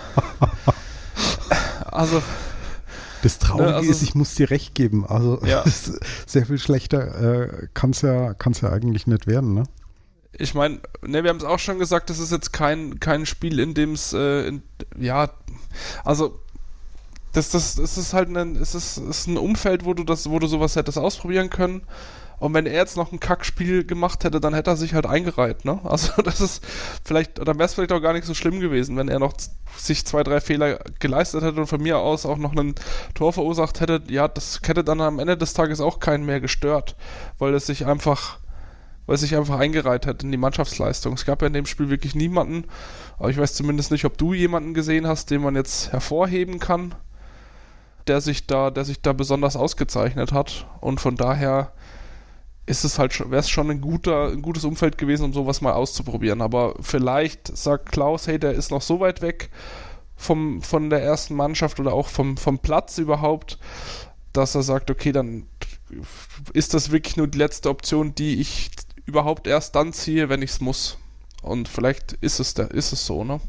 also das Traurige ne, also, ist, ich muss dir recht geben, also ja. sehr viel schlechter äh, kann es ja, kann's ja eigentlich nicht werden, ne? Ich meine, ne, wir haben es auch schon gesagt, das ist jetzt kein, kein Spiel, in dem es, äh, ja, also das, das, das ist halt ein, es ist, ist ein Umfeld, wo du das, wo du sowas hättest ausprobieren können. Und wenn er jetzt noch ein Kackspiel gemacht hätte, dann hätte er sich halt eingereiht, ne? Also das ist vielleicht, dann wäre es vielleicht auch gar nicht so schlimm gewesen, wenn er noch z- sich zwei, drei Fehler geleistet hätte und von mir aus auch noch ein Tor verursacht hätte. Ja, das hätte dann am Ende des Tages auch keinen mehr gestört, weil es sich einfach, weil es sich einfach eingereiht hat in die Mannschaftsleistung. Es gab ja in dem Spiel wirklich niemanden, aber ich weiß zumindest nicht, ob du jemanden gesehen hast, den man jetzt hervorheben kann, der sich da, der sich da besonders ausgezeichnet hat. Und von daher ist es halt, wäre es schon ein guter, ein gutes Umfeld gewesen, um sowas mal auszuprobieren. Aber vielleicht sagt Klaus, hey, der ist noch so weit weg vom, von der ersten Mannschaft oder auch vom, vom Platz überhaupt, dass er sagt, okay, dann ist das wirklich nur die letzte Option, die ich überhaupt erst dann ziehe, wenn ich es muss. Und vielleicht ist es, der, ist es so, ne?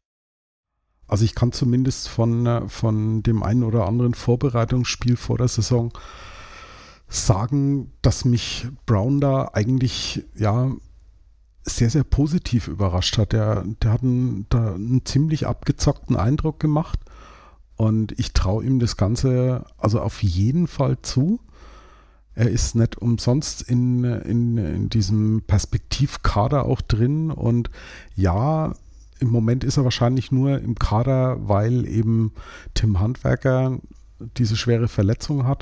Also ich kann zumindest von, von dem einen oder anderen Vorbereitungsspiel vor der Saison sagen, dass mich Brown da eigentlich ja sehr, sehr positiv überrascht hat. Der, der hat einen, da einen ziemlich abgezockten Eindruck gemacht und ich traue ihm das Ganze also auf jeden Fall zu. Er ist nicht umsonst in, in, in diesem Perspektivkader auch drin und ja, im Moment ist er wahrscheinlich nur im Kader, weil eben Tim Handwerker diese schwere Verletzung hat.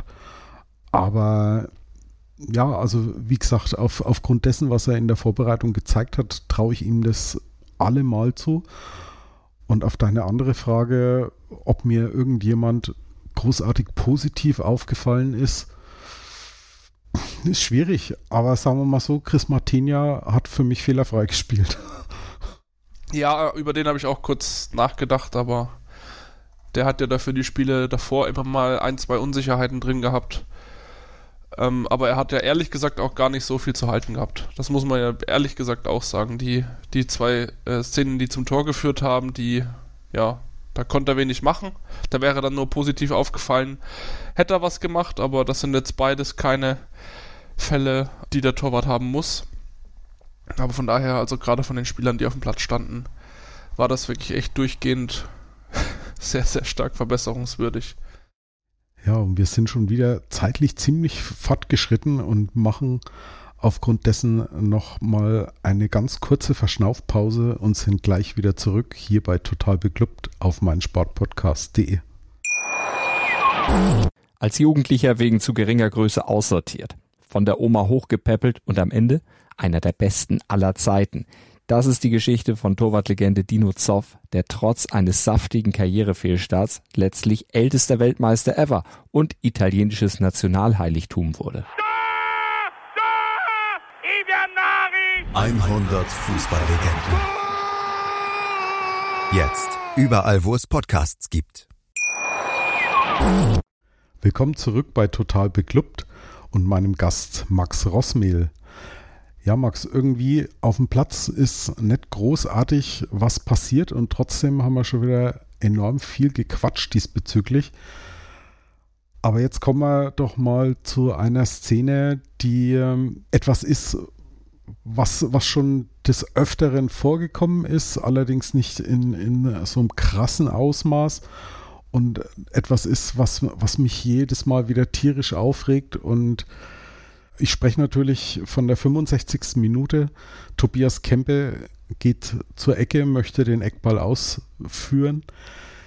Aber ja, also wie gesagt, auf, aufgrund dessen, was er in der Vorbereitung gezeigt hat, traue ich ihm das allemal zu. Und auf deine andere Frage, ob mir irgendjemand großartig positiv aufgefallen ist, ist schwierig. Aber sagen wir mal so, Chris Martinia hat für mich fehlerfrei gespielt. Ja, über den habe ich auch kurz nachgedacht, aber der hat ja dafür die Spiele davor immer mal ein, zwei Unsicherheiten drin gehabt. Ähm, aber er hat ja ehrlich gesagt auch gar nicht so viel zu halten gehabt. Das muss man ja ehrlich gesagt auch sagen. Die, die zwei äh, Szenen, die zum Tor geführt haben, die, ja, da konnte er wenig machen. Da wäre dann nur positiv aufgefallen, hätte er was gemacht, aber das sind jetzt beides keine Fälle, die der Torwart haben muss. Aber von daher, also gerade von den Spielern, die auf dem Platz standen, war das wirklich echt durchgehend sehr, sehr stark verbesserungswürdig. Ja, und wir sind schon wieder zeitlich ziemlich fortgeschritten und machen aufgrund dessen nochmal eine ganz kurze Verschnaufpause und sind gleich wieder zurück hier bei Total Beklubbt auf meinsportpodcast punkt de. Als Jugendlicher wegen zu geringer Größe aussortiert, von der Oma hochgepäppelt und am Ende einer der besten aller Zeiten. Das ist die Geschichte von Torwartlegende Dino Zoff, der trotz eines saftigen Karrierefehlstarts letztlich ältester Weltmeister ever und italienisches Nationalheiligtum wurde. hundert Fußballlegenden. Jetzt überall, wo es Podcasts gibt. Willkommen zurück bei Total Beklubbt und meinem Gast Max Rossmehl. Ja, Max, irgendwie auf dem Platz ist nicht großartig was passiert und trotzdem haben wir schon wieder enorm viel gequatscht diesbezüglich. Aber jetzt kommen wir doch mal zu einer Szene, die ähm, etwas ist, was, was schon des Öfteren vorgekommen ist, allerdings nicht in, in so einem krassen Ausmaß und etwas ist, was, was mich jedes Mal wieder tierisch aufregt und ich spreche natürlich von der fünfundsechzigsten Minute. Tobias Kempe geht zur Ecke, möchte den Eckball ausführen.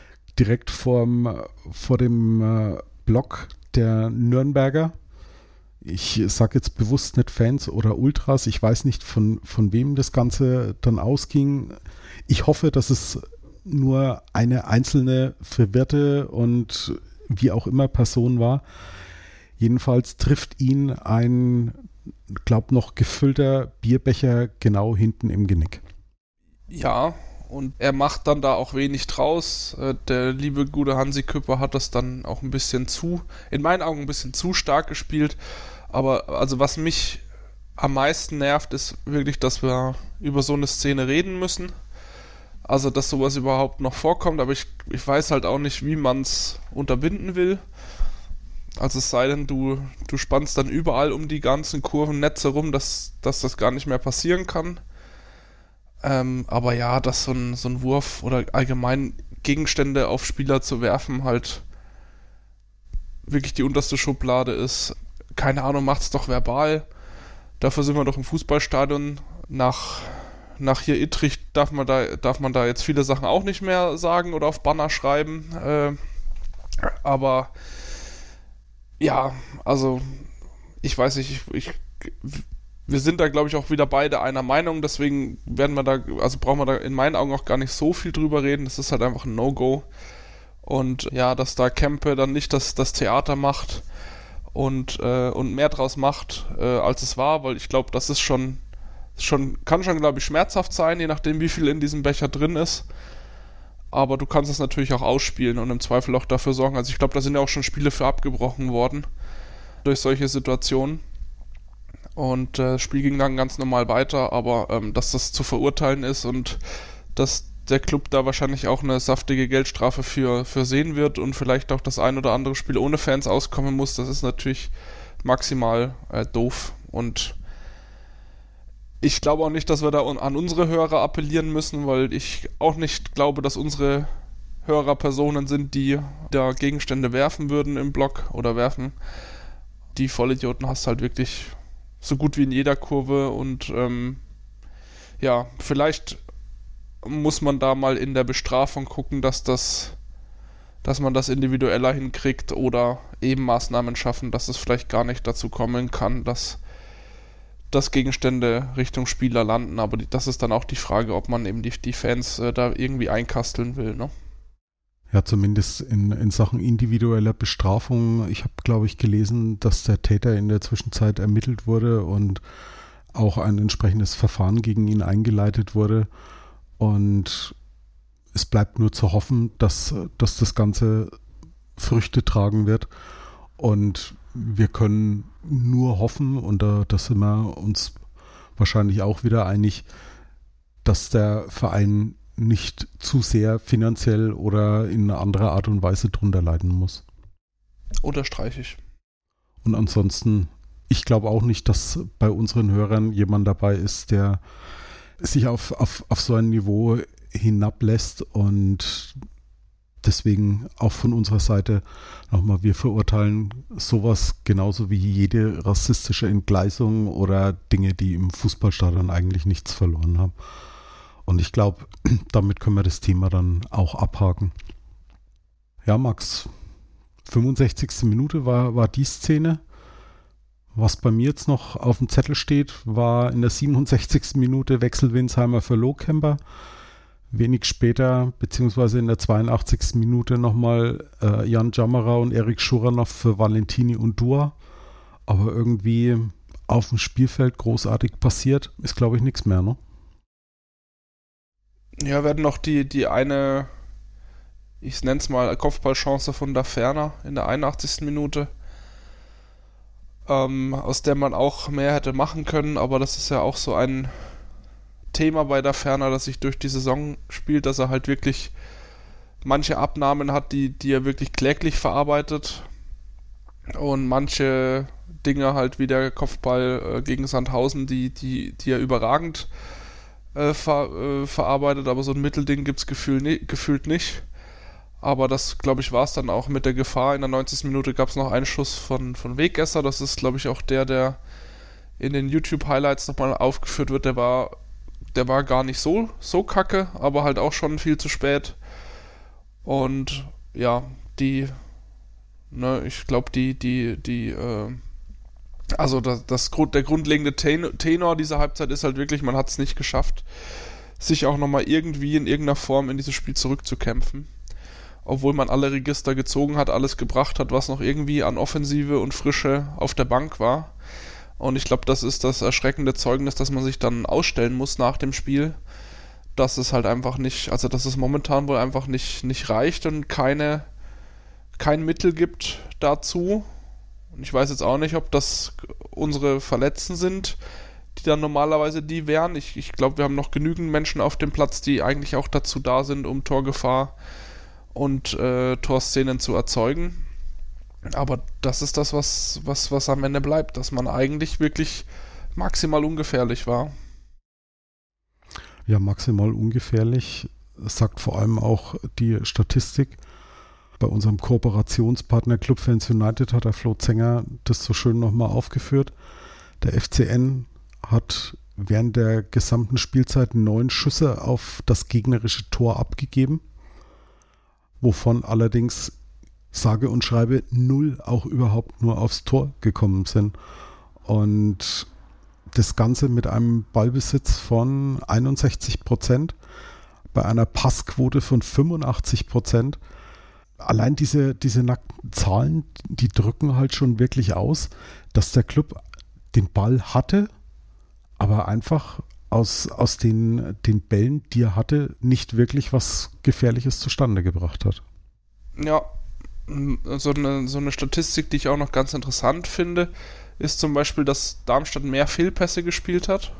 Direkt vorm, vor dem äh, Block der Nürnberger. ich sage jetzt bewusst nicht Fans oder Ultras, ich weiß nicht, von, von wem das Ganze dann ausging. Ich hoffe, dass es nur eine einzelne verwirrte und wie auch immer Person war. Jedenfalls trifft ihn ein, glaub noch gefüllter Bierbecher genau hinten im Genick. Ja, und er macht dann da auch wenig draus. Der liebe gute Hansi Küpper hat das dann auch ein bisschen zu, in meinen Augen ein bisschen zu stark gespielt. Aber also was mich am meisten nervt, ist wirklich, dass wir über so eine Szene reden müssen. Also dass sowas überhaupt noch vorkommt, aber ich, ich weiß halt auch nicht, wie man es unterbinden will. Also es sei denn, du, du spannst dann überall um die ganzen Kurvennetze rum, dass, dass das gar nicht mehr passieren kann. Ähm, aber ja, dass so ein, so ein Wurf oder allgemein Gegenstände auf Spieler zu werfen halt wirklich die unterste Schublade ist. Keine Ahnung, macht's doch verbal. Dafür sind wir doch im Fußballstadion. Nach, nach hier Ittrich darf man da, darf man da jetzt viele Sachen auch nicht mehr sagen oder auf Banner schreiben. Äh, aber ja, also ich weiß nicht, ich, ich wir sind da, glaube ich, auch wieder beide einer Meinung, deswegen werden wir da, also brauchen wir da in meinen Augen auch gar nicht so viel drüber reden, das ist halt einfach ein No-Go. Und ja, dass da Kempe dann nicht das, das Theater macht und, äh, und mehr draus macht, äh, als es war, weil ich glaube, das ist schon, schon kann schon, glaube ich, schmerzhaft sein, je nachdem, wie viel in diesem Becher drin ist. Aber du kannst es natürlich auch ausspielen und im Zweifel auch dafür sorgen. Also ich glaube, da sind ja auch schon Spiele für abgebrochen worden durch solche Situationen. Und äh, das Spiel ging dann ganz normal weiter, aber ähm, dass das zu verurteilen ist und dass der Club da wahrscheinlich auch eine saftige Geldstrafe für, für sehen wird und vielleicht auch das ein oder andere Spiel ohne Fans auskommen muss, das ist natürlich maximal äh, doof. Und ich glaube auch nicht, dass wir da an unsere Hörer appellieren müssen, weil ich auch nicht glaube, dass unsere Hörer Personen sind, die da Gegenstände werfen würden im Block oder werfen. Die Vollidioten hast halt wirklich so gut wie in jeder Kurve und ähm, ja, vielleicht muss man da mal in der Bestrafung gucken, dass das, dass man das individueller hinkriegt oder eben Maßnahmen schaffen, dass es vielleicht gar nicht dazu kommen kann, dass, dass Gegenstände Richtung Spieler landen, aber die, das ist dann auch die Frage, ob man eben die, die Fans äh, da irgendwie einkasteln will, ne? Ja, zumindest in, in Sachen individueller Bestrafung. Ich habe, glaube ich, gelesen, dass der Täter in der Zwischenzeit ermittelt wurde und auch ein entsprechendes Verfahren gegen ihn eingeleitet wurde. Und es bleibt nur zu hoffen, dass, dass das Ganze Früchte tragen wird. Und wir können nur hoffen, und da, da sind wir uns wahrscheinlich auch wieder einig, dass der Verein nicht zu sehr finanziell oder in einer anderen Art und Weise drunter leiden muss. Unterstreiche ich. Und ansonsten, ich glaube auch nicht, dass bei unseren Hörern jemand dabei ist, der sich auf, auf, auf so ein Niveau hinablässt und deswegen auch von unserer Seite nochmal, wir verurteilen sowas genauso wie jede rassistische Entgleisung oder Dinge, die im Fußballstadion eigentlich nichts verloren haben. Und ich glaube, damit können wir das Thema dann auch abhaken. Ja, Max, fünfundsechzigste Minute war, war die Szene. Was bei mir jetzt noch auf dem Zettel steht, war in der siebenundsechzigsten Minute Wechsel Winsheimer für Lohkemper. Wenig später, beziehungsweise in der zweiundachtzigsten Minute nochmal äh, Jan Jammerer und Erik Schuranov für Valentini und Dua. Aber irgendwie auf dem Spielfeld großartig passiert, ist glaube ich nichts mehr, ne? Ja, werden noch die, die eine, ich nenne es mal, Kopfballchance von Da Ferner in der einundachtzigsten Minute, ähm, aus der man auch mehr hätte machen können, aber das ist ja auch so ein Thema bei Da Ferner, das sich durch die Saison spielt, dass er halt wirklich manche Abnahmen hat, die, die er wirklich kläglich verarbeitet und manche Dinge halt wie der Kopfball äh, gegen Sandhausen, die, die, die er überragend Äh, ver, äh, verarbeitet, aber so ein Mittelding gibt es gefühl, ne, gefühlt nicht. Aber das, glaube ich, war es dann auch mit der Gefahr. In der neunzigsten Minute gab es noch einen Schuss von, von Wegesser. Das ist, glaube ich, auch der, der in den YouTube-Highlights nochmal aufgeführt wird. Der war, der war gar nicht so, so kacke, aber halt auch schon viel zu spät. Und ja, die, ne, ich glaube, die, die, die, äh, Also das, das, der grundlegende Tenor dieser Halbzeit ist halt wirklich, man hat es nicht geschafft, sich auch nochmal irgendwie in irgendeiner Form in dieses Spiel zurückzukämpfen. Obwohl man alle Register gezogen hat, alles gebracht hat, was noch irgendwie an Offensive und Frische auf der Bank war. Und ich glaube, das ist das erschreckende Zeugnis, dass man sich dann ausstellen muss nach dem Spiel, dass es halt einfach nicht, also dass es momentan wohl einfach nicht, nicht reicht und keine, kein Mittel gibt dazu. Und ich weiß jetzt auch nicht, ob das unsere Verletzten sind, die dann normalerweise die wären. Ich, ich glaube, wir haben noch genügend Menschen auf dem Platz, die eigentlich auch dazu da sind, um Torgefahr und äh, Torszenen zu erzeugen. Aber das ist das, was, was, was am Ende bleibt, dass man eigentlich wirklich maximal ungefährlich war. Ja, maximal ungefährlich, sagt vor allem auch die Statistik. Bei unserem Kooperationspartner Clubfans United hat der Flo Zenger das so schön nochmal aufgeführt. Der F C N hat während der gesamten Spielzeit neun Schüsse auf das gegnerische Tor abgegeben, wovon allerdings sage und schreibe null auch überhaupt nur aufs Tor gekommen sind. Und das Ganze mit einem Ballbesitz von einundsechzig Prozent, bei einer Passquote von fünfundachtzig Prozent. Allein diese, diese nackten Zahlen, die drücken halt schon wirklich aus, dass der Club den Ball hatte, aber einfach aus, aus den, den Bällen, die er hatte, nicht wirklich was Gefährliches zustande gebracht hat. Ja, so eine, so eine Statistik, die ich auch noch ganz interessant finde, ist zum Beispiel, dass Darmstadt mehr Fehlpässe gespielt hat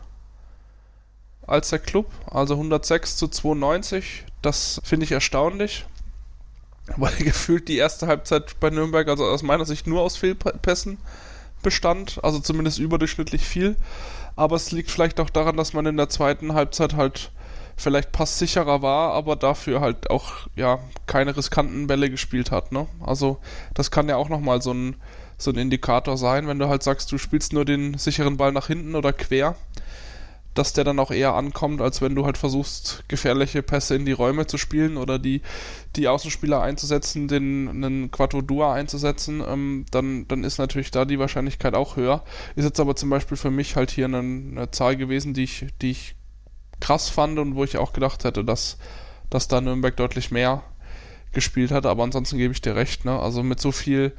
als der Club, also hundertsechs zu zweiundneunzig. Das finde ich erstaunlich, weil gefühlt die erste Halbzeit bei Nürnberg, also aus meiner Sicht, nur aus Fehlpässen bestand, also zumindest überdurchschnittlich viel. Aber es liegt vielleicht auch daran, dass man in der zweiten Halbzeit halt vielleicht passsicherer war, aber dafür halt auch ja keine riskanten Bälle gespielt hat, ne? Also das kann ja auch nochmal so ein, so ein Indikator sein, wenn du halt sagst, du spielst nur den sicheren Ball nach hinten oder quer, dass der dann auch eher ankommt, als wenn du halt versuchst, gefährliche Pässe in die Räume zu spielen oder die, die Außenspieler einzusetzen, den einen Quattro Dua einzusetzen, ähm, dann, dann ist natürlich da die Wahrscheinlichkeit auch höher. Ist jetzt aber zum Beispiel für mich halt hier eine, eine Zahl gewesen, die ich, die ich krass fand und wo ich auch gedacht hätte, dass, dass da Nürnberg deutlich mehr gespielt hat, aber ansonsten gebe ich dir recht, ne? Also mit so viel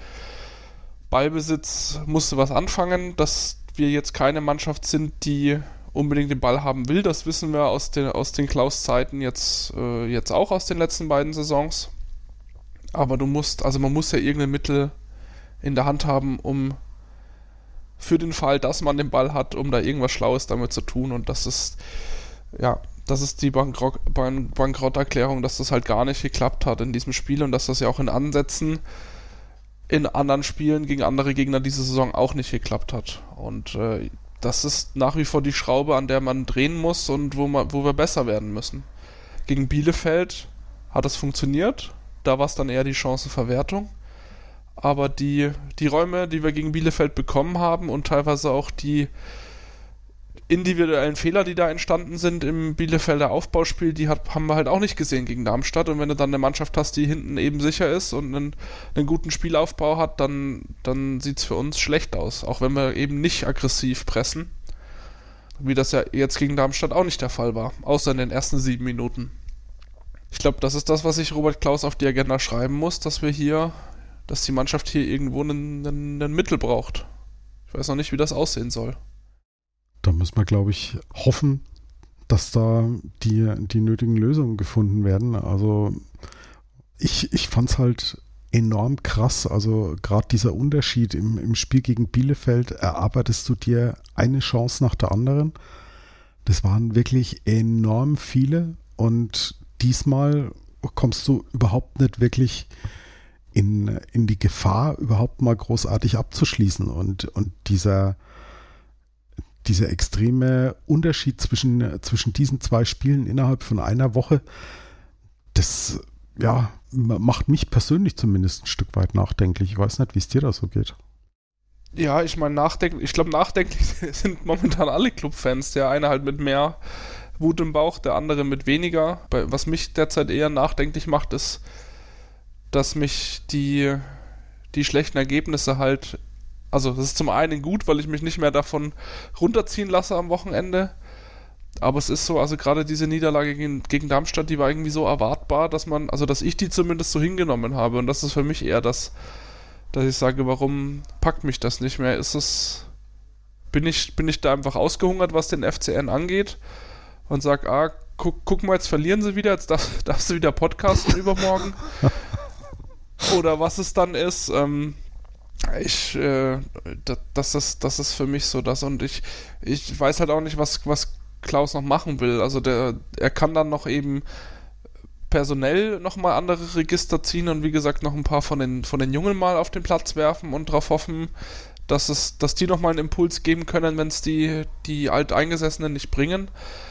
Ballbesitz musste was anfangen, dass wir jetzt keine Mannschaft sind, die unbedingt den Ball haben will, das wissen wir aus den, aus den Klaus-Zeiten jetzt, äh, jetzt auch aus den letzten beiden Saisons, aber du musst, also man muss ja irgendein Mittel in der Hand haben, um für den Fall, dass man den Ball hat, um da irgendwas Schlaues damit zu tun, und das ist ja, das ist die Bankrott- Bank- Bankrotterklärung, dass das halt gar nicht geklappt hat in diesem Spiel und dass das ja auch in Ansätzen in anderen Spielen gegen andere Gegner diese Saison auch nicht geklappt hat. Und äh, das ist nach wie vor die Schraube, an der man drehen muss und wo, man, wo wir besser werden müssen. Gegen Bielefeld hat es funktioniert, da war es dann eher die Chancenverwertung. Aber die, die Räume, die wir gegen Bielefeld bekommen haben und teilweise auch die individuellen Fehler, die da entstanden sind im Bielefelder Aufbauspiel, die hat, haben wir halt auch nicht gesehen gegen Darmstadt. Und wenn du dann eine Mannschaft hast, die hinten eben sicher ist und einen, einen guten Spielaufbau hat, dann, dann sieht es für uns schlecht aus. Auch wenn wir eben nicht aggressiv pressen, wie das ja jetzt gegen Darmstadt auch nicht der Fall war, außer in den ersten sieben Minuten. Ich glaube, das ist das, was sich Robert Klaus auf die Agenda schreiben muss, dass wir hier, dass die Mannschaft hier irgendwo einen, einen, einen Mittel braucht. Ich weiß noch nicht, wie das aussehen soll. Da müssen wir, glaube ich, hoffen, dass da die, die nötigen Lösungen gefunden werden. Also ich, ich fand es halt enorm krass. Also gerade dieser Unterschied im, im Spiel gegen Bielefeld, erarbeitest du dir eine Chance nach der anderen. Das waren wirklich enorm viele und diesmal kommst du überhaupt nicht wirklich in, in die Gefahr, überhaupt mal großartig abzuschließen. Und, und dieser Dieser extreme Unterschied zwischen, zwischen diesen zwei Spielen innerhalb von einer Woche, das ja, macht mich persönlich zumindest ein Stück weit nachdenklich. Ich weiß nicht, wie es dir da so geht. Ja, ich meine, nachdenklich, ich glaube, nachdenklich sind momentan alle Clubfans. Der eine halt mit mehr Wut im Bauch, der andere mit weniger. Was mich derzeit eher nachdenklich macht, ist, dass mich die, die schlechten Ergebnisse halt Also das ist zum einen gut, weil ich mich nicht mehr davon runterziehen lasse am Wochenende. Aber es ist so, also gerade diese Niederlage gegen, gegen Darmstadt, die war irgendwie so erwartbar, dass man, also dass ich die zumindest so hingenommen habe. Und das ist für mich eher das, dass ich sage, warum packt mich das nicht mehr? Ist es, bin ich, bin ich da einfach ausgehungert, was den F C N angeht? Und sag, ah, guck, guck mal, jetzt verlieren sie wieder, jetzt darf, darfst du wieder podcasten übermorgen. Oder was es dann ist, ähm, ich, äh, das, das ist, das ist für mich so das. Und ich, ich weiß halt auch nicht, was, was Klaus noch machen will. Also der, er kann dann noch eben personell nochmal andere Register ziehen und wie gesagt noch ein paar von den, von den Jungen mal auf den Platz werfen und darauf hoffen, dass es, dass die nochmal einen Impuls geben können, wenn es die, die Alteingesessenen nicht bringen.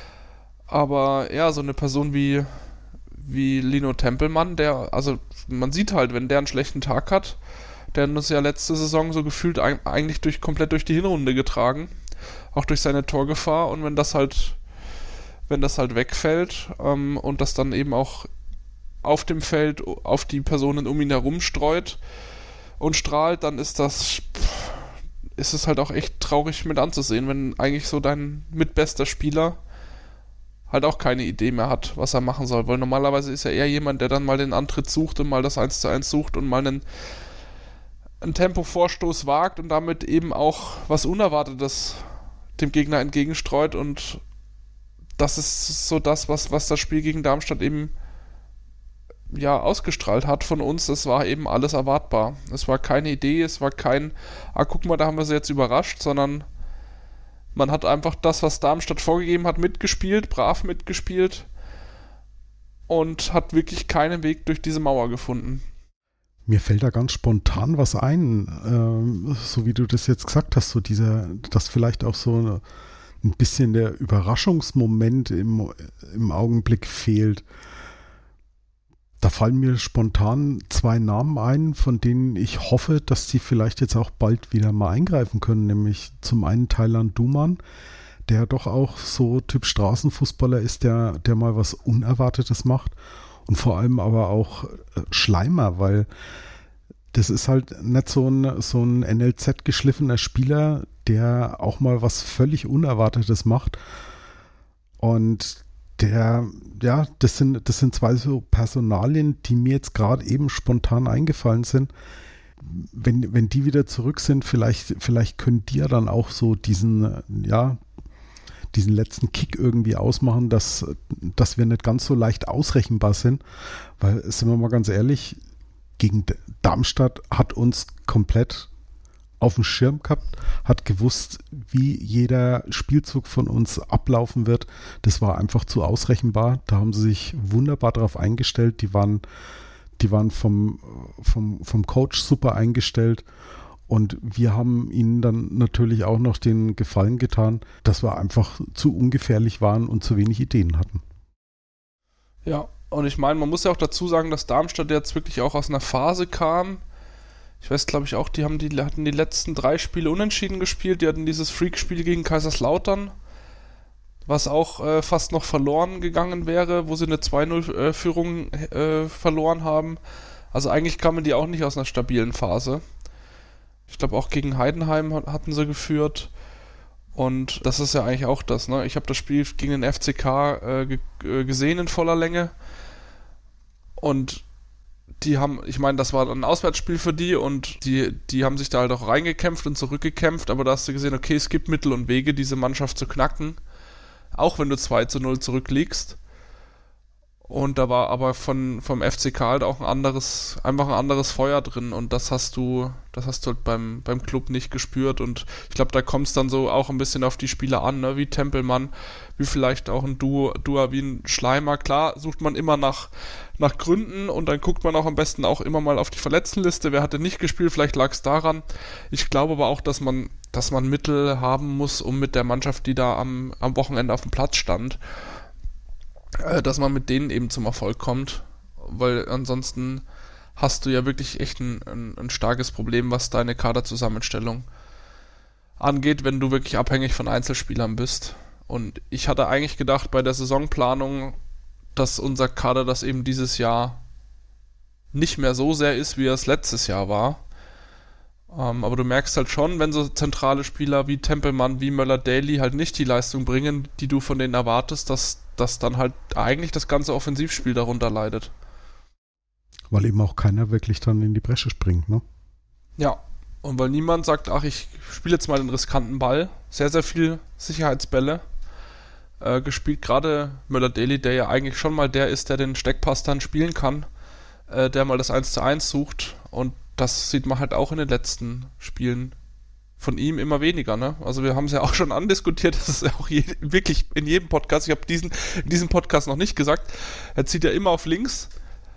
Aber ja, so eine Person wie, wie Lino Tempelmann, der, also man sieht halt, wenn der einen schlechten Tag hat, der hat uns ja letzte Saison so gefühlt eigentlich durch, komplett durch die Hinrunde getragen, auch durch seine Torgefahr, und wenn das halt, wenn das halt wegfällt ähm, und das dann eben auch auf dem Feld auf die Personen um ihn herum streut und strahlt, dann ist das, ist es halt auch echt traurig mit anzusehen, wenn eigentlich so dein mitbester Spieler halt auch keine Idee mehr hat, was er machen soll, weil normalerweise ist er eher jemand, der dann mal den Antritt sucht und mal das eins zu eins sucht und mal einen, einen Tempovorstoß wagt und damit eben auch was Unerwartetes dem Gegner entgegenstreut, und das ist so das, was, was das Spiel gegen Darmstadt eben ja ausgestrahlt hat von uns. Es war eben alles erwartbar. Es war keine Idee, es war kein, ah guck mal, da haben wir sie jetzt überrascht, sondern man hat einfach das, was Darmstadt vorgegeben hat, mitgespielt, brav mitgespielt und hat wirklich keinen Weg durch diese Mauer gefunden. Mir fällt da ganz spontan was ein, ähm, so wie du das jetzt gesagt hast, so dieser, dass vielleicht auch so eine, ein bisschen der Überraschungsmoment im, im Augenblick fehlt. Da fallen mir spontan zwei Namen ein, von denen ich hoffe, dass sie vielleicht jetzt auch bald wieder mal eingreifen können, nämlich zum einen Taylan Duman, der doch auch so Typ Straßenfußballer ist, der, der mal was Unerwartetes macht, und vor allem aber auch Schleimer, weil das ist halt nicht so ein, so ein N L Z-geschliffener Spieler, der auch mal was völlig Unerwartetes macht, und der, ja, das sind, das sind zwei so Personalien, die mir jetzt gerade eben spontan eingefallen sind. Wenn, wenn die wieder zurück sind, vielleicht, vielleicht können die ja dann auch so diesen, ja, diesen letzten Kick irgendwie ausmachen, dass, dass wir nicht ganz so leicht ausrechenbar sind. Weil, sind wir mal ganz ehrlich, gegen Darmstadt hat uns komplett auf dem Schirm gehabt, hat gewusst, wie jeder Spielzug von uns ablaufen wird. Das war einfach zu ausrechenbar. Da haben sie sich wunderbar darauf eingestellt. Die waren, die waren vom, vom, vom Coach super eingestellt. Und wir haben ihnen dann natürlich auch noch den Gefallen getan, dass wir einfach zu ungefährlich waren und zu wenig Ideen hatten. Ja, und ich meine, man muss ja auch dazu sagen, dass Darmstadt jetzt wirklich auch aus einer Phase kam. Ich weiß, glaube ich, auch, die haben die hatten die letzten drei Spiele unentschieden gespielt. Die hatten dieses Freak-Spiel gegen Kaiserslautern, was auch äh, fast noch verloren gegangen wäre, wo sie eine zwei null-Führung äh, verloren haben. Also eigentlich kamen die auch nicht aus einer stabilen Phase. Ich glaube, auch gegen Heidenheim hatten sie geführt. Und das ist ja eigentlich auch das, ne? Ich habe das Spiel gegen den F C K äh, ge- äh, gesehen in voller Länge. Und die haben, ich meine, das war ein Auswärtsspiel für die, und die, die haben sich da halt auch reingekämpft und zurückgekämpft, aber da hast du gesehen, okay, es gibt Mittel und Wege, diese Mannschaft zu knacken, auch wenn du zwei zu null zurückliegst. Und da war aber von, vom F C K halt auch ein anderes, einfach ein anderes Feuer drin, und das hast du, das hast du halt beim, beim Club nicht gespürt, und ich glaube, da kommt es dann so auch ein bisschen auf die Spieler an, ne? Wie Tempelmann, wie vielleicht auch ein Duo, Duo wie ein Schleimer. Klar sucht man immer nach, nach Gründen, und dann guckt man auch am besten auch immer mal auf die Verletztenliste, wer hatte nicht gespielt, vielleicht lag es daran. Ich glaube aber auch, dass man, dass man Mittel haben muss, um mit der Mannschaft, die da am, am Wochenende auf dem Platz stand, dass man mit denen eben zum Erfolg kommt, weil ansonsten hast du ja wirklich echt ein, ein, ein starkes Problem, was deine Kaderzusammenstellung angeht, wenn du wirklich abhängig von Einzelspielern bist. Und ich hatte eigentlich gedacht bei der Saisonplanung, dass unser Kader das eben dieses Jahr nicht mehr so sehr ist, wie er es letztes Jahr war. Ähm, aber du merkst halt schon, wenn so zentrale Spieler wie Tempelmann, wie Möller-Daly halt nicht die Leistung bringen, die du von denen erwartest, dass, dass dann halt eigentlich das ganze Offensivspiel darunter leidet. Weil eben auch keiner wirklich dann in die Bresche springt, ne? Ja, und weil niemand sagt, ach, ich spiele jetzt mal den riskanten Ball. Sehr, sehr viel Sicherheitsbälle äh, gespielt. Gerade Möller-Daly, der ja eigentlich schon mal der ist, der den Steckpass dann spielen kann, äh, der mal das eins zu eins sucht. Und das sieht man halt auch in den letzten Spielen von ihm immer weniger, ne? Also wir haben es ja auch schon andiskutiert, das ist ja auch je, wirklich in jedem Podcast, ich habe diesen in diesem Podcast noch nicht gesagt, er zieht ja immer auf links,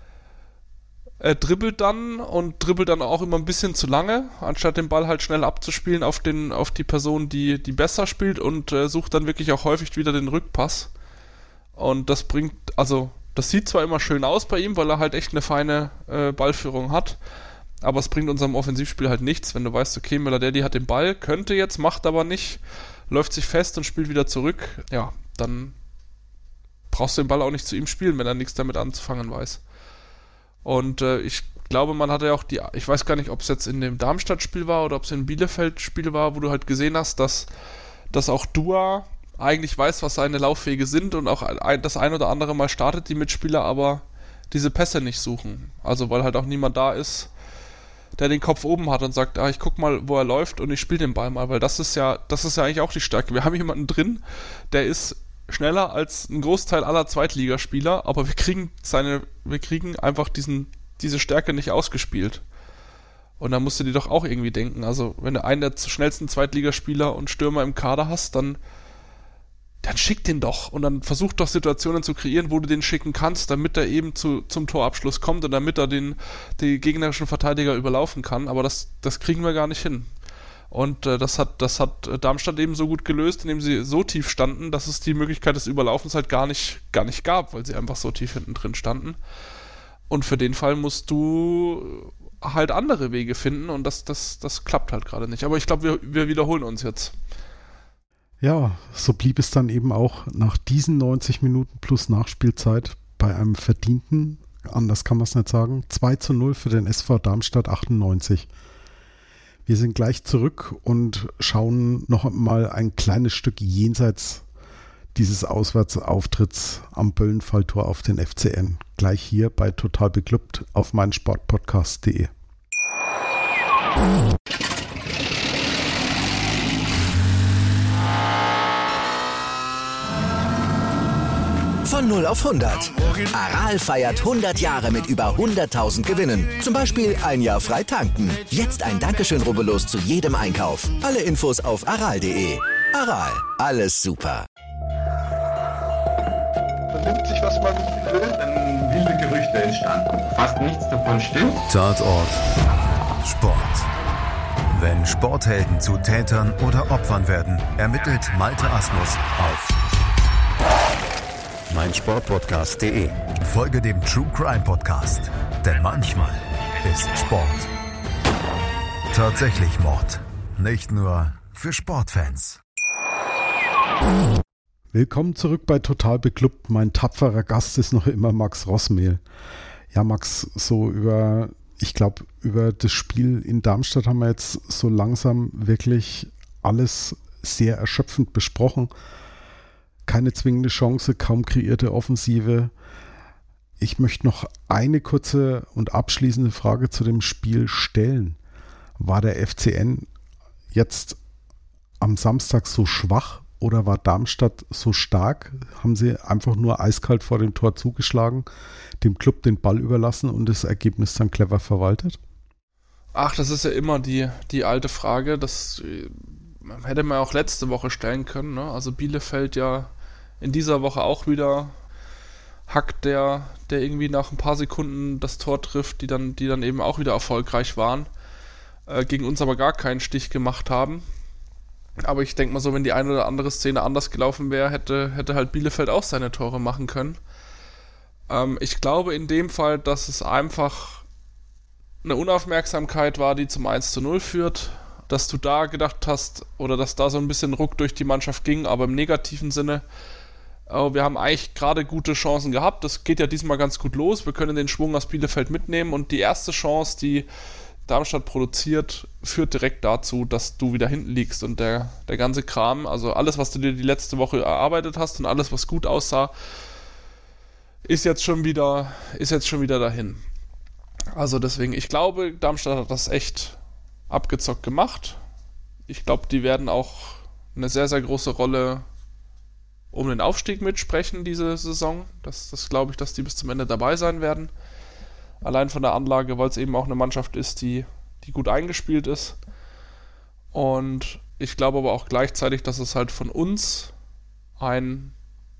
er dribbelt dann und dribbelt dann auch immer ein bisschen zu lange, anstatt den Ball halt schnell abzuspielen auf den auf die Person, die die besser spielt, und äh, sucht dann wirklich auch häufig wieder den Rückpass. Und das bringt, also das sieht zwar immer schön aus bei ihm, weil er halt echt eine feine äh, Ballführung hat, aber es bringt unserem Offensivspiel halt nichts, wenn du weißt, okay, Möller-Daly hat den Ball, könnte jetzt, macht aber nicht, läuft sich fest und spielt wieder zurück. Ja, dann brauchst du den Ball auch nicht zu ihm spielen, wenn er nichts damit anzufangen weiß. Und äh, ich glaube, man hatte ja auch die, ich weiß gar nicht, ob es jetzt in dem Darmstadt-Spiel war oder ob es in Bielefeld-Spiel war, wo du halt gesehen hast, dass, dass auch Dua eigentlich weiß, was seine Laufwege sind und auch ein, das ein oder andere Mal startet die Mitspieler, aber diese Pässe nicht suchen. Also weil halt auch niemand da ist, der den Kopf oben hat und sagt, ah, ich guck mal, wo er läuft und ich spiele den Ball mal, weil das ist ja, das ist ja eigentlich auch die Stärke. Wir haben jemanden drin, der ist schneller als ein Großteil aller Zweitligaspieler, aber wir kriegen seine, wir kriegen einfach diesen, diese Stärke nicht ausgespielt. Und da musst du dir doch auch irgendwie denken, also wenn du einen der schnellsten Zweitligaspieler und Stürmer im Kader hast, dann dann schick den doch und dann versuch doch Situationen zu kreieren, wo du den schicken kannst, damit er eben zu, zum Torabschluss kommt und damit er den die gegnerischen Verteidiger überlaufen kann, aber das, das kriegen wir gar nicht hin. Und äh, das hat das hat Darmstadt eben so gut gelöst, indem sie so tief standen, dass es die Möglichkeit des Überlaufens halt gar nicht, gar nicht gab, weil sie einfach so tief hinten drin standen. Und für den Fall musst du halt andere Wege finden und das, das, das klappt halt gerade nicht. Aber ich glaube, wir, wir wiederholen uns jetzt. Ja, so blieb es dann eben auch nach diesen neunzig Minuten plus Nachspielzeit bei einem verdienten, anders kann man es nicht sagen, zwei zu null für den S V Darmstadt achtundneunzig. Wir sind gleich zurück und schauen noch mal ein kleines Stück jenseits dieses Auswärtsauftritts am Böllenfalltor auf den F C N. Gleich hier bei Total Beklubbt auf meinsportpodcast punkt de. Von null auf hundert. Aral feiert hundert Jahre mit über hunderttausend Gewinnen. Zum Beispiel ein Jahr frei tanken. Jetzt ein Dankeschön, rubbellos zu jedem Einkauf. Alle Infos auf aral punkt de. Aral, alles super. Vernimmt sich, was man will, dann wilde Gerüchte entstanden. Fast nichts davon stimmt. Tatort Sport. Wenn Sporthelden zu Tätern oder Opfern werden, ermittelt Malte Asmus auf meinsportpodcast punkt de. Folge dem True Crime Podcast, denn manchmal ist Sport tatsächlich Mord. Nicht nur für Sportfans. Willkommen zurück bei Total Beklubbt. Mein tapferer Gast ist noch immer Max Rossmehl. Ja, Max, so über, ich glaube, über das Spiel in Darmstadt haben wir jetzt so langsam wirklich alles sehr erschöpfend besprochen. Keine zwingende Chance, kaum kreierte Offensive. Ich möchte noch eine kurze und abschließende Frage zu dem Spiel stellen. War der F C N jetzt am Samstag so schwach oder war Darmstadt so stark? Haben sie einfach nur eiskalt vor dem Tor zugeschlagen, dem Club den Ball überlassen und das Ergebnis dann clever verwaltet? Ach, das ist ja immer die, die alte Frage. Das hätte man auch letzte Woche stellen können, ne? Also Bielefeld ja in dieser Woche auch wieder Hack, der, der irgendwie nach ein paar Sekunden das Tor trifft, die dann, die dann eben auch wieder erfolgreich waren, äh, gegen uns aber gar keinen Stich gemacht haben. Aber ich denke mal so, wenn die eine oder andere Szene anders gelaufen wäre, hätte, hätte halt Bielefeld auch seine Tore machen können. Ähm, ich glaube in dem Fall, dass es einfach eine Unaufmerksamkeit war, die zum eins zu null führt, dass du da gedacht hast, oder dass da so ein bisschen Ruck durch die Mannschaft ging, aber im negativen Sinne. Aber wir haben eigentlich gerade gute Chancen gehabt, das geht ja diesmal ganz gut los, wir können den Schwung aus Bielefeld mitnehmen und die erste Chance, die Darmstadt produziert, führt direkt dazu, dass du wieder hinten liegst und der, der ganze Kram, also alles, was du dir die letzte Woche erarbeitet hast und alles, was gut aussah, ist jetzt schon wieder, ist jetzt schon wieder dahin. Also deswegen, ich glaube, Darmstadt hat das echt abgezockt gemacht. Ich glaube, die werden auch eine sehr, sehr große Rolle um den Aufstieg mitsprechen diese Saison. Das, das glaube ich, dass die bis zum Ende dabei sein werden. Allein von der Anlage, weil es eben auch eine Mannschaft ist, die, die gut eingespielt ist. Und ich glaube aber auch gleichzeitig, dass es halt von uns ein,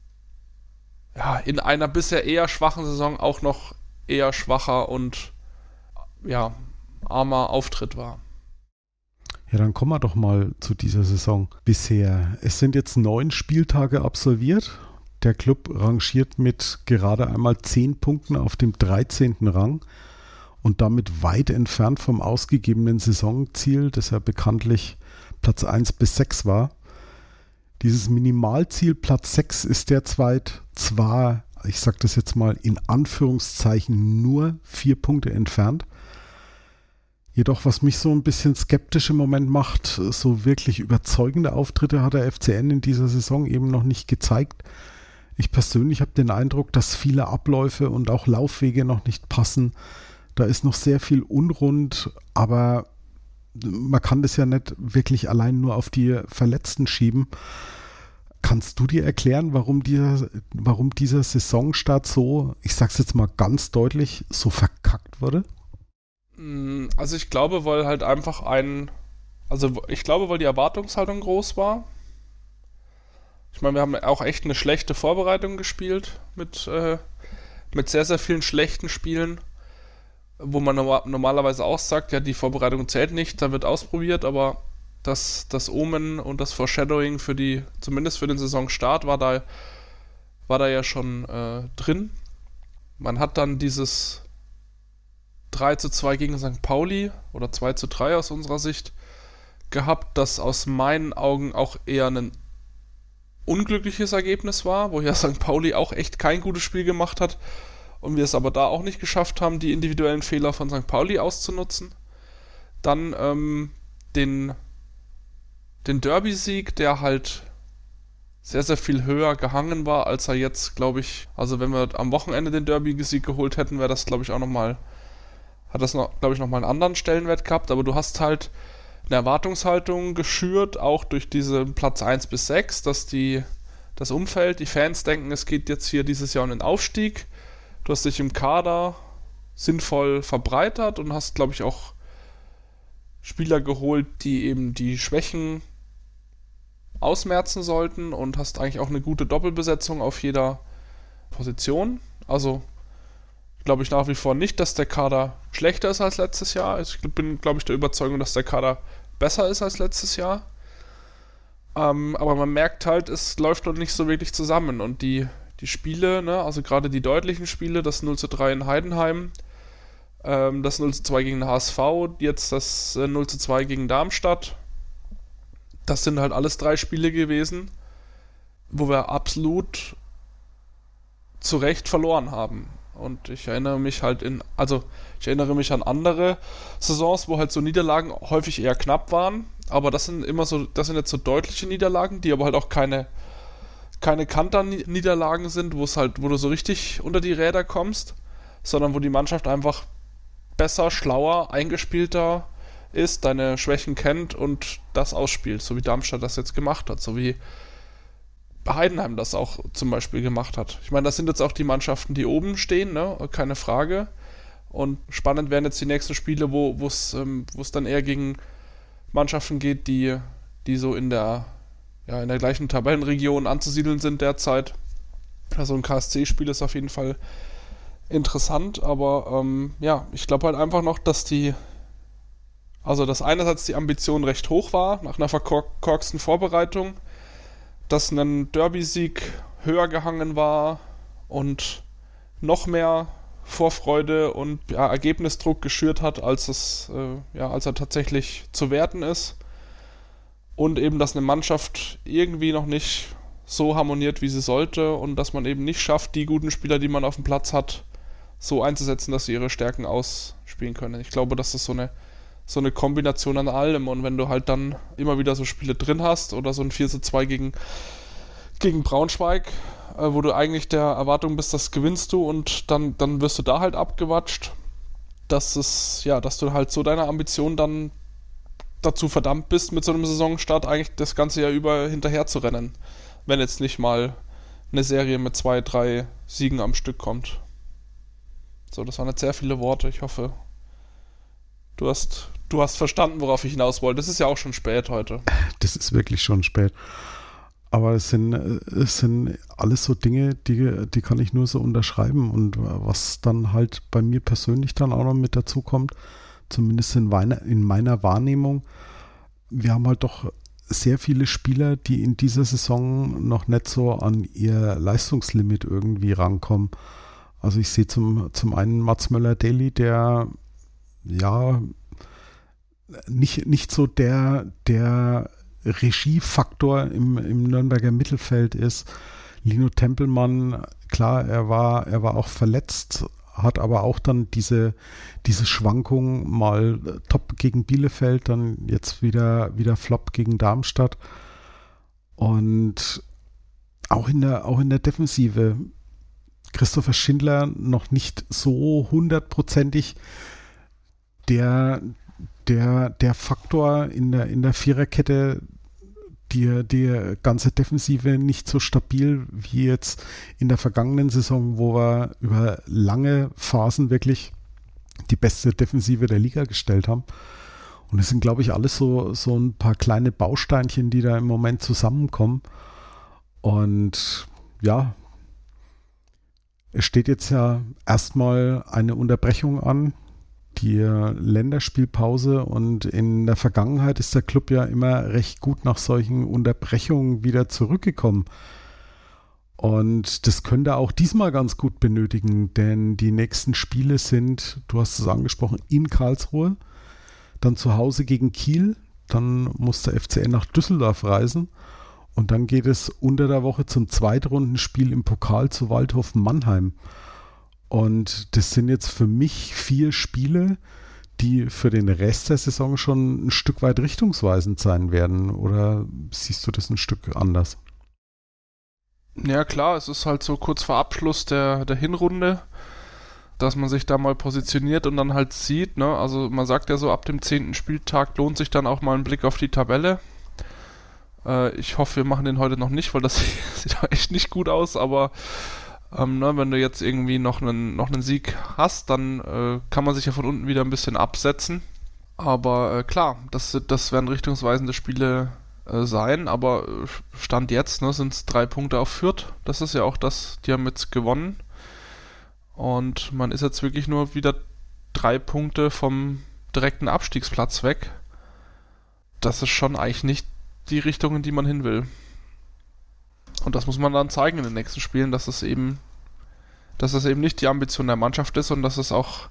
ja, in einer bisher eher schwachen Saison auch noch eher schwacher und, ja, armer Auftritt war. Ja, dann kommen wir doch mal zu dieser Saison bisher. Es sind jetzt neun Spieltage absolviert. Der Club rangiert mit gerade einmal zehn Punkten auf dem dreizehnten Rang und damit weit entfernt vom ausgegebenen Saisonziel, das ja bekanntlich Platz eins bis sechs war. Dieses Minimalziel Platz sechs ist derzeit zwar, ich sage das jetzt mal in Anführungszeichen, nur vier Punkte entfernt. Jedoch, was mich so ein bisschen skeptisch im Moment macht, so wirklich überzeugende Auftritte hat der F C N in dieser Saison eben noch nicht gezeigt. Ich persönlich habe den Eindruck, dass viele Abläufe und auch Laufwege noch nicht passen. Da ist noch sehr viel unrund, aber man kann das ja nicht wirklich allein nur auf die Verletzten schieben. Kannst du dir erklären, warum dieser, warum dieser Saisonstart so, ich sag's jetzt mal ganz deutlich, so verkackt wurde? Also ich glaube, weil halt einfach ein, also ich glaube, weil die Erwartungshaltung groß war. Ich meine, wir haben auch echt eine schlechte Vorbereitung gespielt mit, äh, mit sehr, sehr vielen schlechten Spielen, wo man no- normalerweise auch sagt, ja, die Vorbereitung zählt nicht, da wird ausprobiert, aber das, das Omen und das Foreshadowing für die, zumindest für den Saisonstart, war da, war da ja schon äh, drin. Man hat dann dieses drei zu zwei gegen Sankt Pauli oder zwei zu drei aus unserer Sicht gehabt, das aus meinen Augen auch eher ein unglückliches Ergebnis war, wo ja Sankt Pauli auch echt kein gutes Spiel gemacht hat und wir es aber da auch nicht geschafft haben, die individuellen Fehler von Sankt Pauli auszunutzen. Dann ähm, den, den Derby-Sieg, der halt sehr, sehr viel höher gehangen war, als er jetzt, glaube ich, also wenn wir am Wochenende den Derby-Sieg geholt hätten, wäre das, glaube ich, auch nochmal, hat das, noch, glaube ich, nochmal einen anderen Stellenwert gehabt, aber du hast halt eine Erwartungshaltung geschürt, auch durch diese Platz eins bis sechs, dass die, das Umfeld, die Fans denken, es geht jetzt hier dieses Jahr um den Aufstieg. Du hast dich im Kader sinnvoll verbreitert und hast, glaube ich, auch Spieler geholt, die eben die Schwächen ausmerzen sollten und hast eigentlich auch eine gute Doppelbesetzung auf jeder Position. Also glaube ich nach wie vor nicht, dass der Kader schlechter ist als letztes Jahr. Ich bin, glaube ich, der Überzeugung, dass der Kader besser ist als letztes Jahr. Ähm, aber man merkt halt, es läuft noch nicht so wirklich zusammen. Und die, die Spiele, ne, also gerade die deutlichen Spiele, das null zu drei in Heidenheim, ähm, das null zu zwei gegen den H S V, jetzt das äh, null zu zwei gegen Darmstadt, das sind halt alles drei Spiele gewesen, wo wir absolut zu Recht verloren haben. Und ich erinnere mich halt in, also ich erinnere mich an andere Saisons, wo halt so Niederlagen häufig eher knapp waren, aber das sind immer so, das sind jetzt so deutliche Niederlagen, die aber halt auch keine, keine Kanter-Niederlagen sind, wo es halt, wo du so richtig unter die Räder kommst, sondern wo die Mannschaft einfach besser, schlauer, eingespielter ist, deine Schwächen kennt und das ausspielt, so wie Darmstadt das jetzt gemacht hat, so wie Heidenheim das auch zum Beispiel gemacht hat. Ich meine, das sind jetzt auch die Mannschaften, die oben stehen, ne? Keine Frage. Und spannend werden jetzt die nächsten Spiele, wo es ähm, dann eher gegen Mannschaften geht, die, die so in der, ja, in der gleichen Tabellenregion anzusiedeln sind derzeit. Also ein K S C-Spiel ist auf jeden Fall interessant, aber ähm, ja, ich glaube halt einfach noch, dass die, also dass einerseits die Ambition recht hoch war, nach einer verkorksten Vorbereitung, dass ein Derby-Sieg höher gehangen war und noch mehr Vorfreude und ja, Ergebnisdruck geschürt hat, als es äh, ja, als er tatsächlich zu werten ist. Und eben, dass eine Mannschaft irgendwie noch nicht so harmoniert, wie sie sollte und dass man eben nicht schafft, die guten Spieler, die man auf dem Platz hat, so einzusetzen, dass sie ihre Stärken ausspielen können. Ich glaube, dass das so eine so eine Kombination an allem. Und wenn du halt dann immer wieder so Spiele drin hast oder so ein vier zu zwei gegen, gegen Braunschweig, äh, wo du eigentlich der Erwartung bist, das gewinnst du und dann, dann wirst du da halt abgewatscht, dass es, ja, dass du halt so deine Ambition dann dazu verdammt bist, mit so einem Saisonstart eigentlich das ganze Jahr über hinterher zu rennen. Wenn jetzt nicht mal eine Serie mit zwei, drei Siegen am Stück kommt. So, das waren jetzt sehr viele Worte. Ich hoffe, du hast, du hast verstanden, worauf ich hinaus wollte. Das ist ja auch schon spät heute. Das ist wirklich schon spät. Aber es sind, es sind alles so Dinge, die, die kann ich nur so unterschreiben. Und was dann halt bei mir persönlich dann auch noch mit dazu kommt, zumindest in meiner, in meiner Wahrnehmung, wir haben halt doch sehr viele Spieler, die in dieser Saison noch nicht so an ihr Leistungslimit irgendwie rankommen. Also ich sehe zum, zum einen Mats Möller-Deli, der ja nicht, nicht so der, der Regiefaktor im, im Nürnberger Mittelfeld ist. Lino Tempelmann, klar, er war, er war auch verletzt, hat aber auch dann diese, diese Schwankung, mal top gegen Bielefeld, dann jetzt wieder, wieder Flop gegen Darmstadt. Und auch in der, auch in der Defensive Christopher Schindler noch nicht so hundertprozentig der, der, der Faktor in der, in der Viererkette, die, die ganze Defensive nicht so stabil wie jetzt in der vergangenen Saison, wo wir über lange Phasen wirklich die beste Defensive der Liga gestellt haben. Und es sind, glaube ich, alles so, so ein paar kleine Bausteinchen, die da im Moment zusammenkommen. Und ja, es steht jetzt ja erstmal eine Unterbrechung an, die Länderspielpause, und in der Vergangenheit ist der Club ja immer recht gut nach solchen Unterbrechungen wieder zurückgekommen. Und das könnte auch diesmal ganz gut benötigen, denn die nächsten Spiele sind, du hast es angesprochen, in Karlsruhe, dann zu Hause gegen Kiel, dann muss der F C N nach Düsseldorf reisen und dann geht es unter der Woche zum Zweitrundenspiel im Pokal zu Waldhof Mannheim. Und das sind jetzt für mich vier Spiele, die für den Rest der Saison schon ein Stück weit richtungsweisend sein werden. Oder siehst du das ein Stück anders? Ja klar, es ist halt so kurz vor Abschluss der, der Hinrunde, dass man sich da mal positioniert und dann halt sieht, ne? Also man sagt ja so, ab dem zehnten Spieltag lohnt sich dann auch mal ein Blick auf die Tabelle. Äh, ich hoffe, wir machen den heute noch nicht, weil das sieht echt nicht gut aus, aber Ähm, ne, wenn du jetzt irgendwie noch einen, noch einen Sieg hast, dann äh, kann man sich ja von unten wieder ein bisschen absetzen. Aber äh, klar, das, das werden richtungsweisende Spiele äh, sein, aber äh, Stand jetzt ne, sind es drei Punkte auf Fürth. Das ist ja auch das, die haben jetzt gewonnen. Und man ist jetzt wirklich nur wieder drei Punkte vom direkten Abstiegsplatz weg. Das ist schon eigentlich nicht die Richtung, in die man hin will. Und das muss man dann zeigen in den nächsten Spielen, dass es eben, dass es eben nicht die Ambition der Mannschaft ist und dass es auch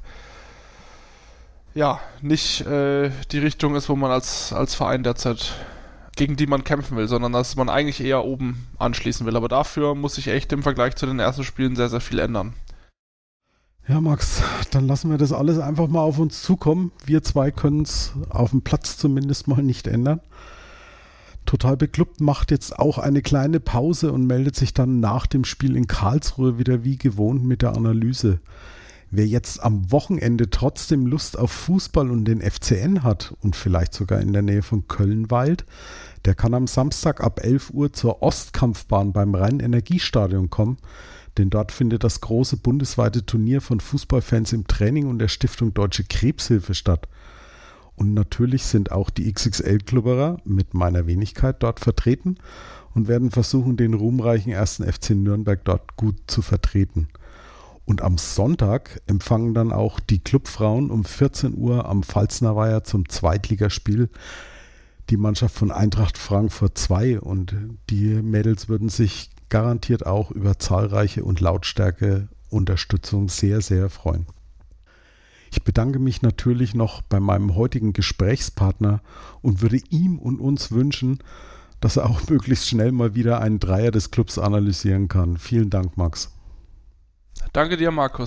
ja nicht äh, die Richtung ist, wo man als, als Verein derzeit gegen die man kämpfen will, sondern dass man eigentlich eher oben anschließen will. Aber dafür muss sich echt im Vergleich zu den ersten Spielen sehr, sehr viel ändern. Ja, Max, dann lassen wir das alles einfach mal auf uns zukommen. Wir zwei können es auf dem Platz zumindest mal nicht ändern. Total Beklubbt macht jetzt auch eine kleine Pause und meldet sich dann nach dem Spiel in Karlsruhe wieder wie gewohnt mit der Analyse. Wer jetzt am Wochenende trotzdem Lust auf Fußball und den F C N hat und vielleicht sogar in der Nähe von Köln weilt, der kann am Samstag ab elf Uhr zur Ostkampfbahn beim Rhein-Energiestadion kommen, denn dort findet das große bundesweite Turnier von Fußballfans im Training und der Stiftung Deutsche Krebshilfe statt. Und natürlich sind auch die X X L-Klubberer mit meiner Wenigkeit dort vertreten und werden versuchen, den ruhmreichen ersten F C Nürnberg dort gut zu vertreten. Und am Sonntag empfangen dann auch die Clubfrauen um vierzehn Uhr am Pfalzner Weiher zum Zweitligaspiel die Mannschaft von Eintracht Frankfurt zwei. Und die Mädels würden sich garantiert auch über zahlreiche und lautstarke Unterstützung sehr, sehr freuen. Ich bedanke mich natürlich noch bei meinem heutigen Gesprächspartner und würde ihm und uns wünschen, dass er auch möglichst schnell mal wieder einen Dreier des Clubs analysieren kann. Vielen Dank, Max. Danke dir, Markus.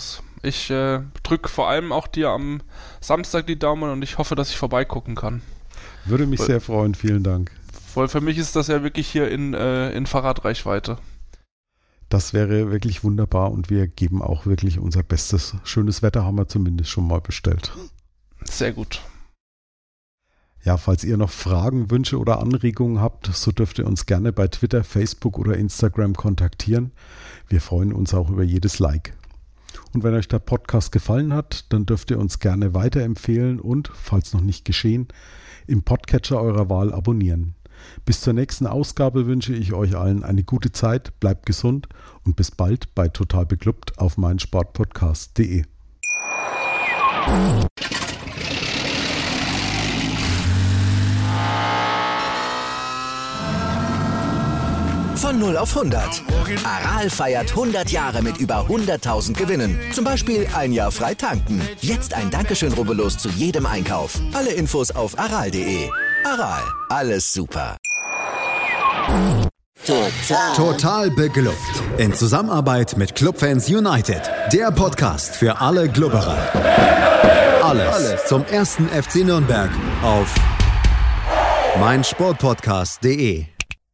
Ich äh, drücke vor allem auch dir am Samstag die Daumen und ich hoffe, dass ich vorbeigucken kann. Würde mich weil, sehr freuen, vielen Dank. Weil für mich ist das ja wirklich hier in, äh, in Fahrradreichweite. Das wäre wirklich wunderbar und wir geben auch wirklich unser Bestes. Schönes Wetter haben wir zumindest schon mal bestellt. Sehr gut. Ja, falls ihr noch Fragen, Wünsche oder Anregungen habt, so dürft ihr uns gerne bei Twitter, Facebook oder Instagram kontaktieren. Wir freuen uns auch über jedes Like. Und wenn euch der Podcast gefallen hat, dann dürft ihr uns gerne weiterempfehlen und, falls noch nicht geschehen, im Podcatcher eurer Wahl abonnieren. Bis zur nächsten Ausgabe wünsche ich euch allen eine gute Zeit, bleibt gesund und bis bald bei Total Beklubbt auf meinsportpodcast punkt de. Von null auf hundert. Aral feiert hundert Jahre mit über hunderttausend Gewinnen. Zum Beispiel ein Jahr frei tanken. Jetzt ein Dankeschön, rubbellos zu jedem Einkauf. Alle Infos auf aral punkt de. Aral, alles super. Total. Total beglückt. In Zusammenarbeit mit Clubfans United. Der Podcast für alle Glubberer. Alles, alles zum ersten F C Nürnberg auf meinsportpodcast punkt de.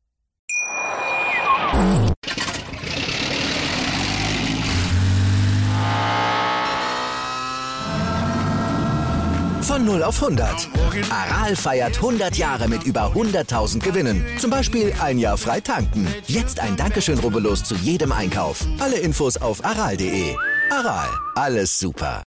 Von null auf hundert. Aral feiert hundert Jahre mit über hunderttausend Gewinnen. Zum Beispiel ein Jahr frei tanken. Jetzt ein Dankeschön, rubbellos zu jedem Einkauf. Alle Infos auf aral punkt de. Aral, alles super.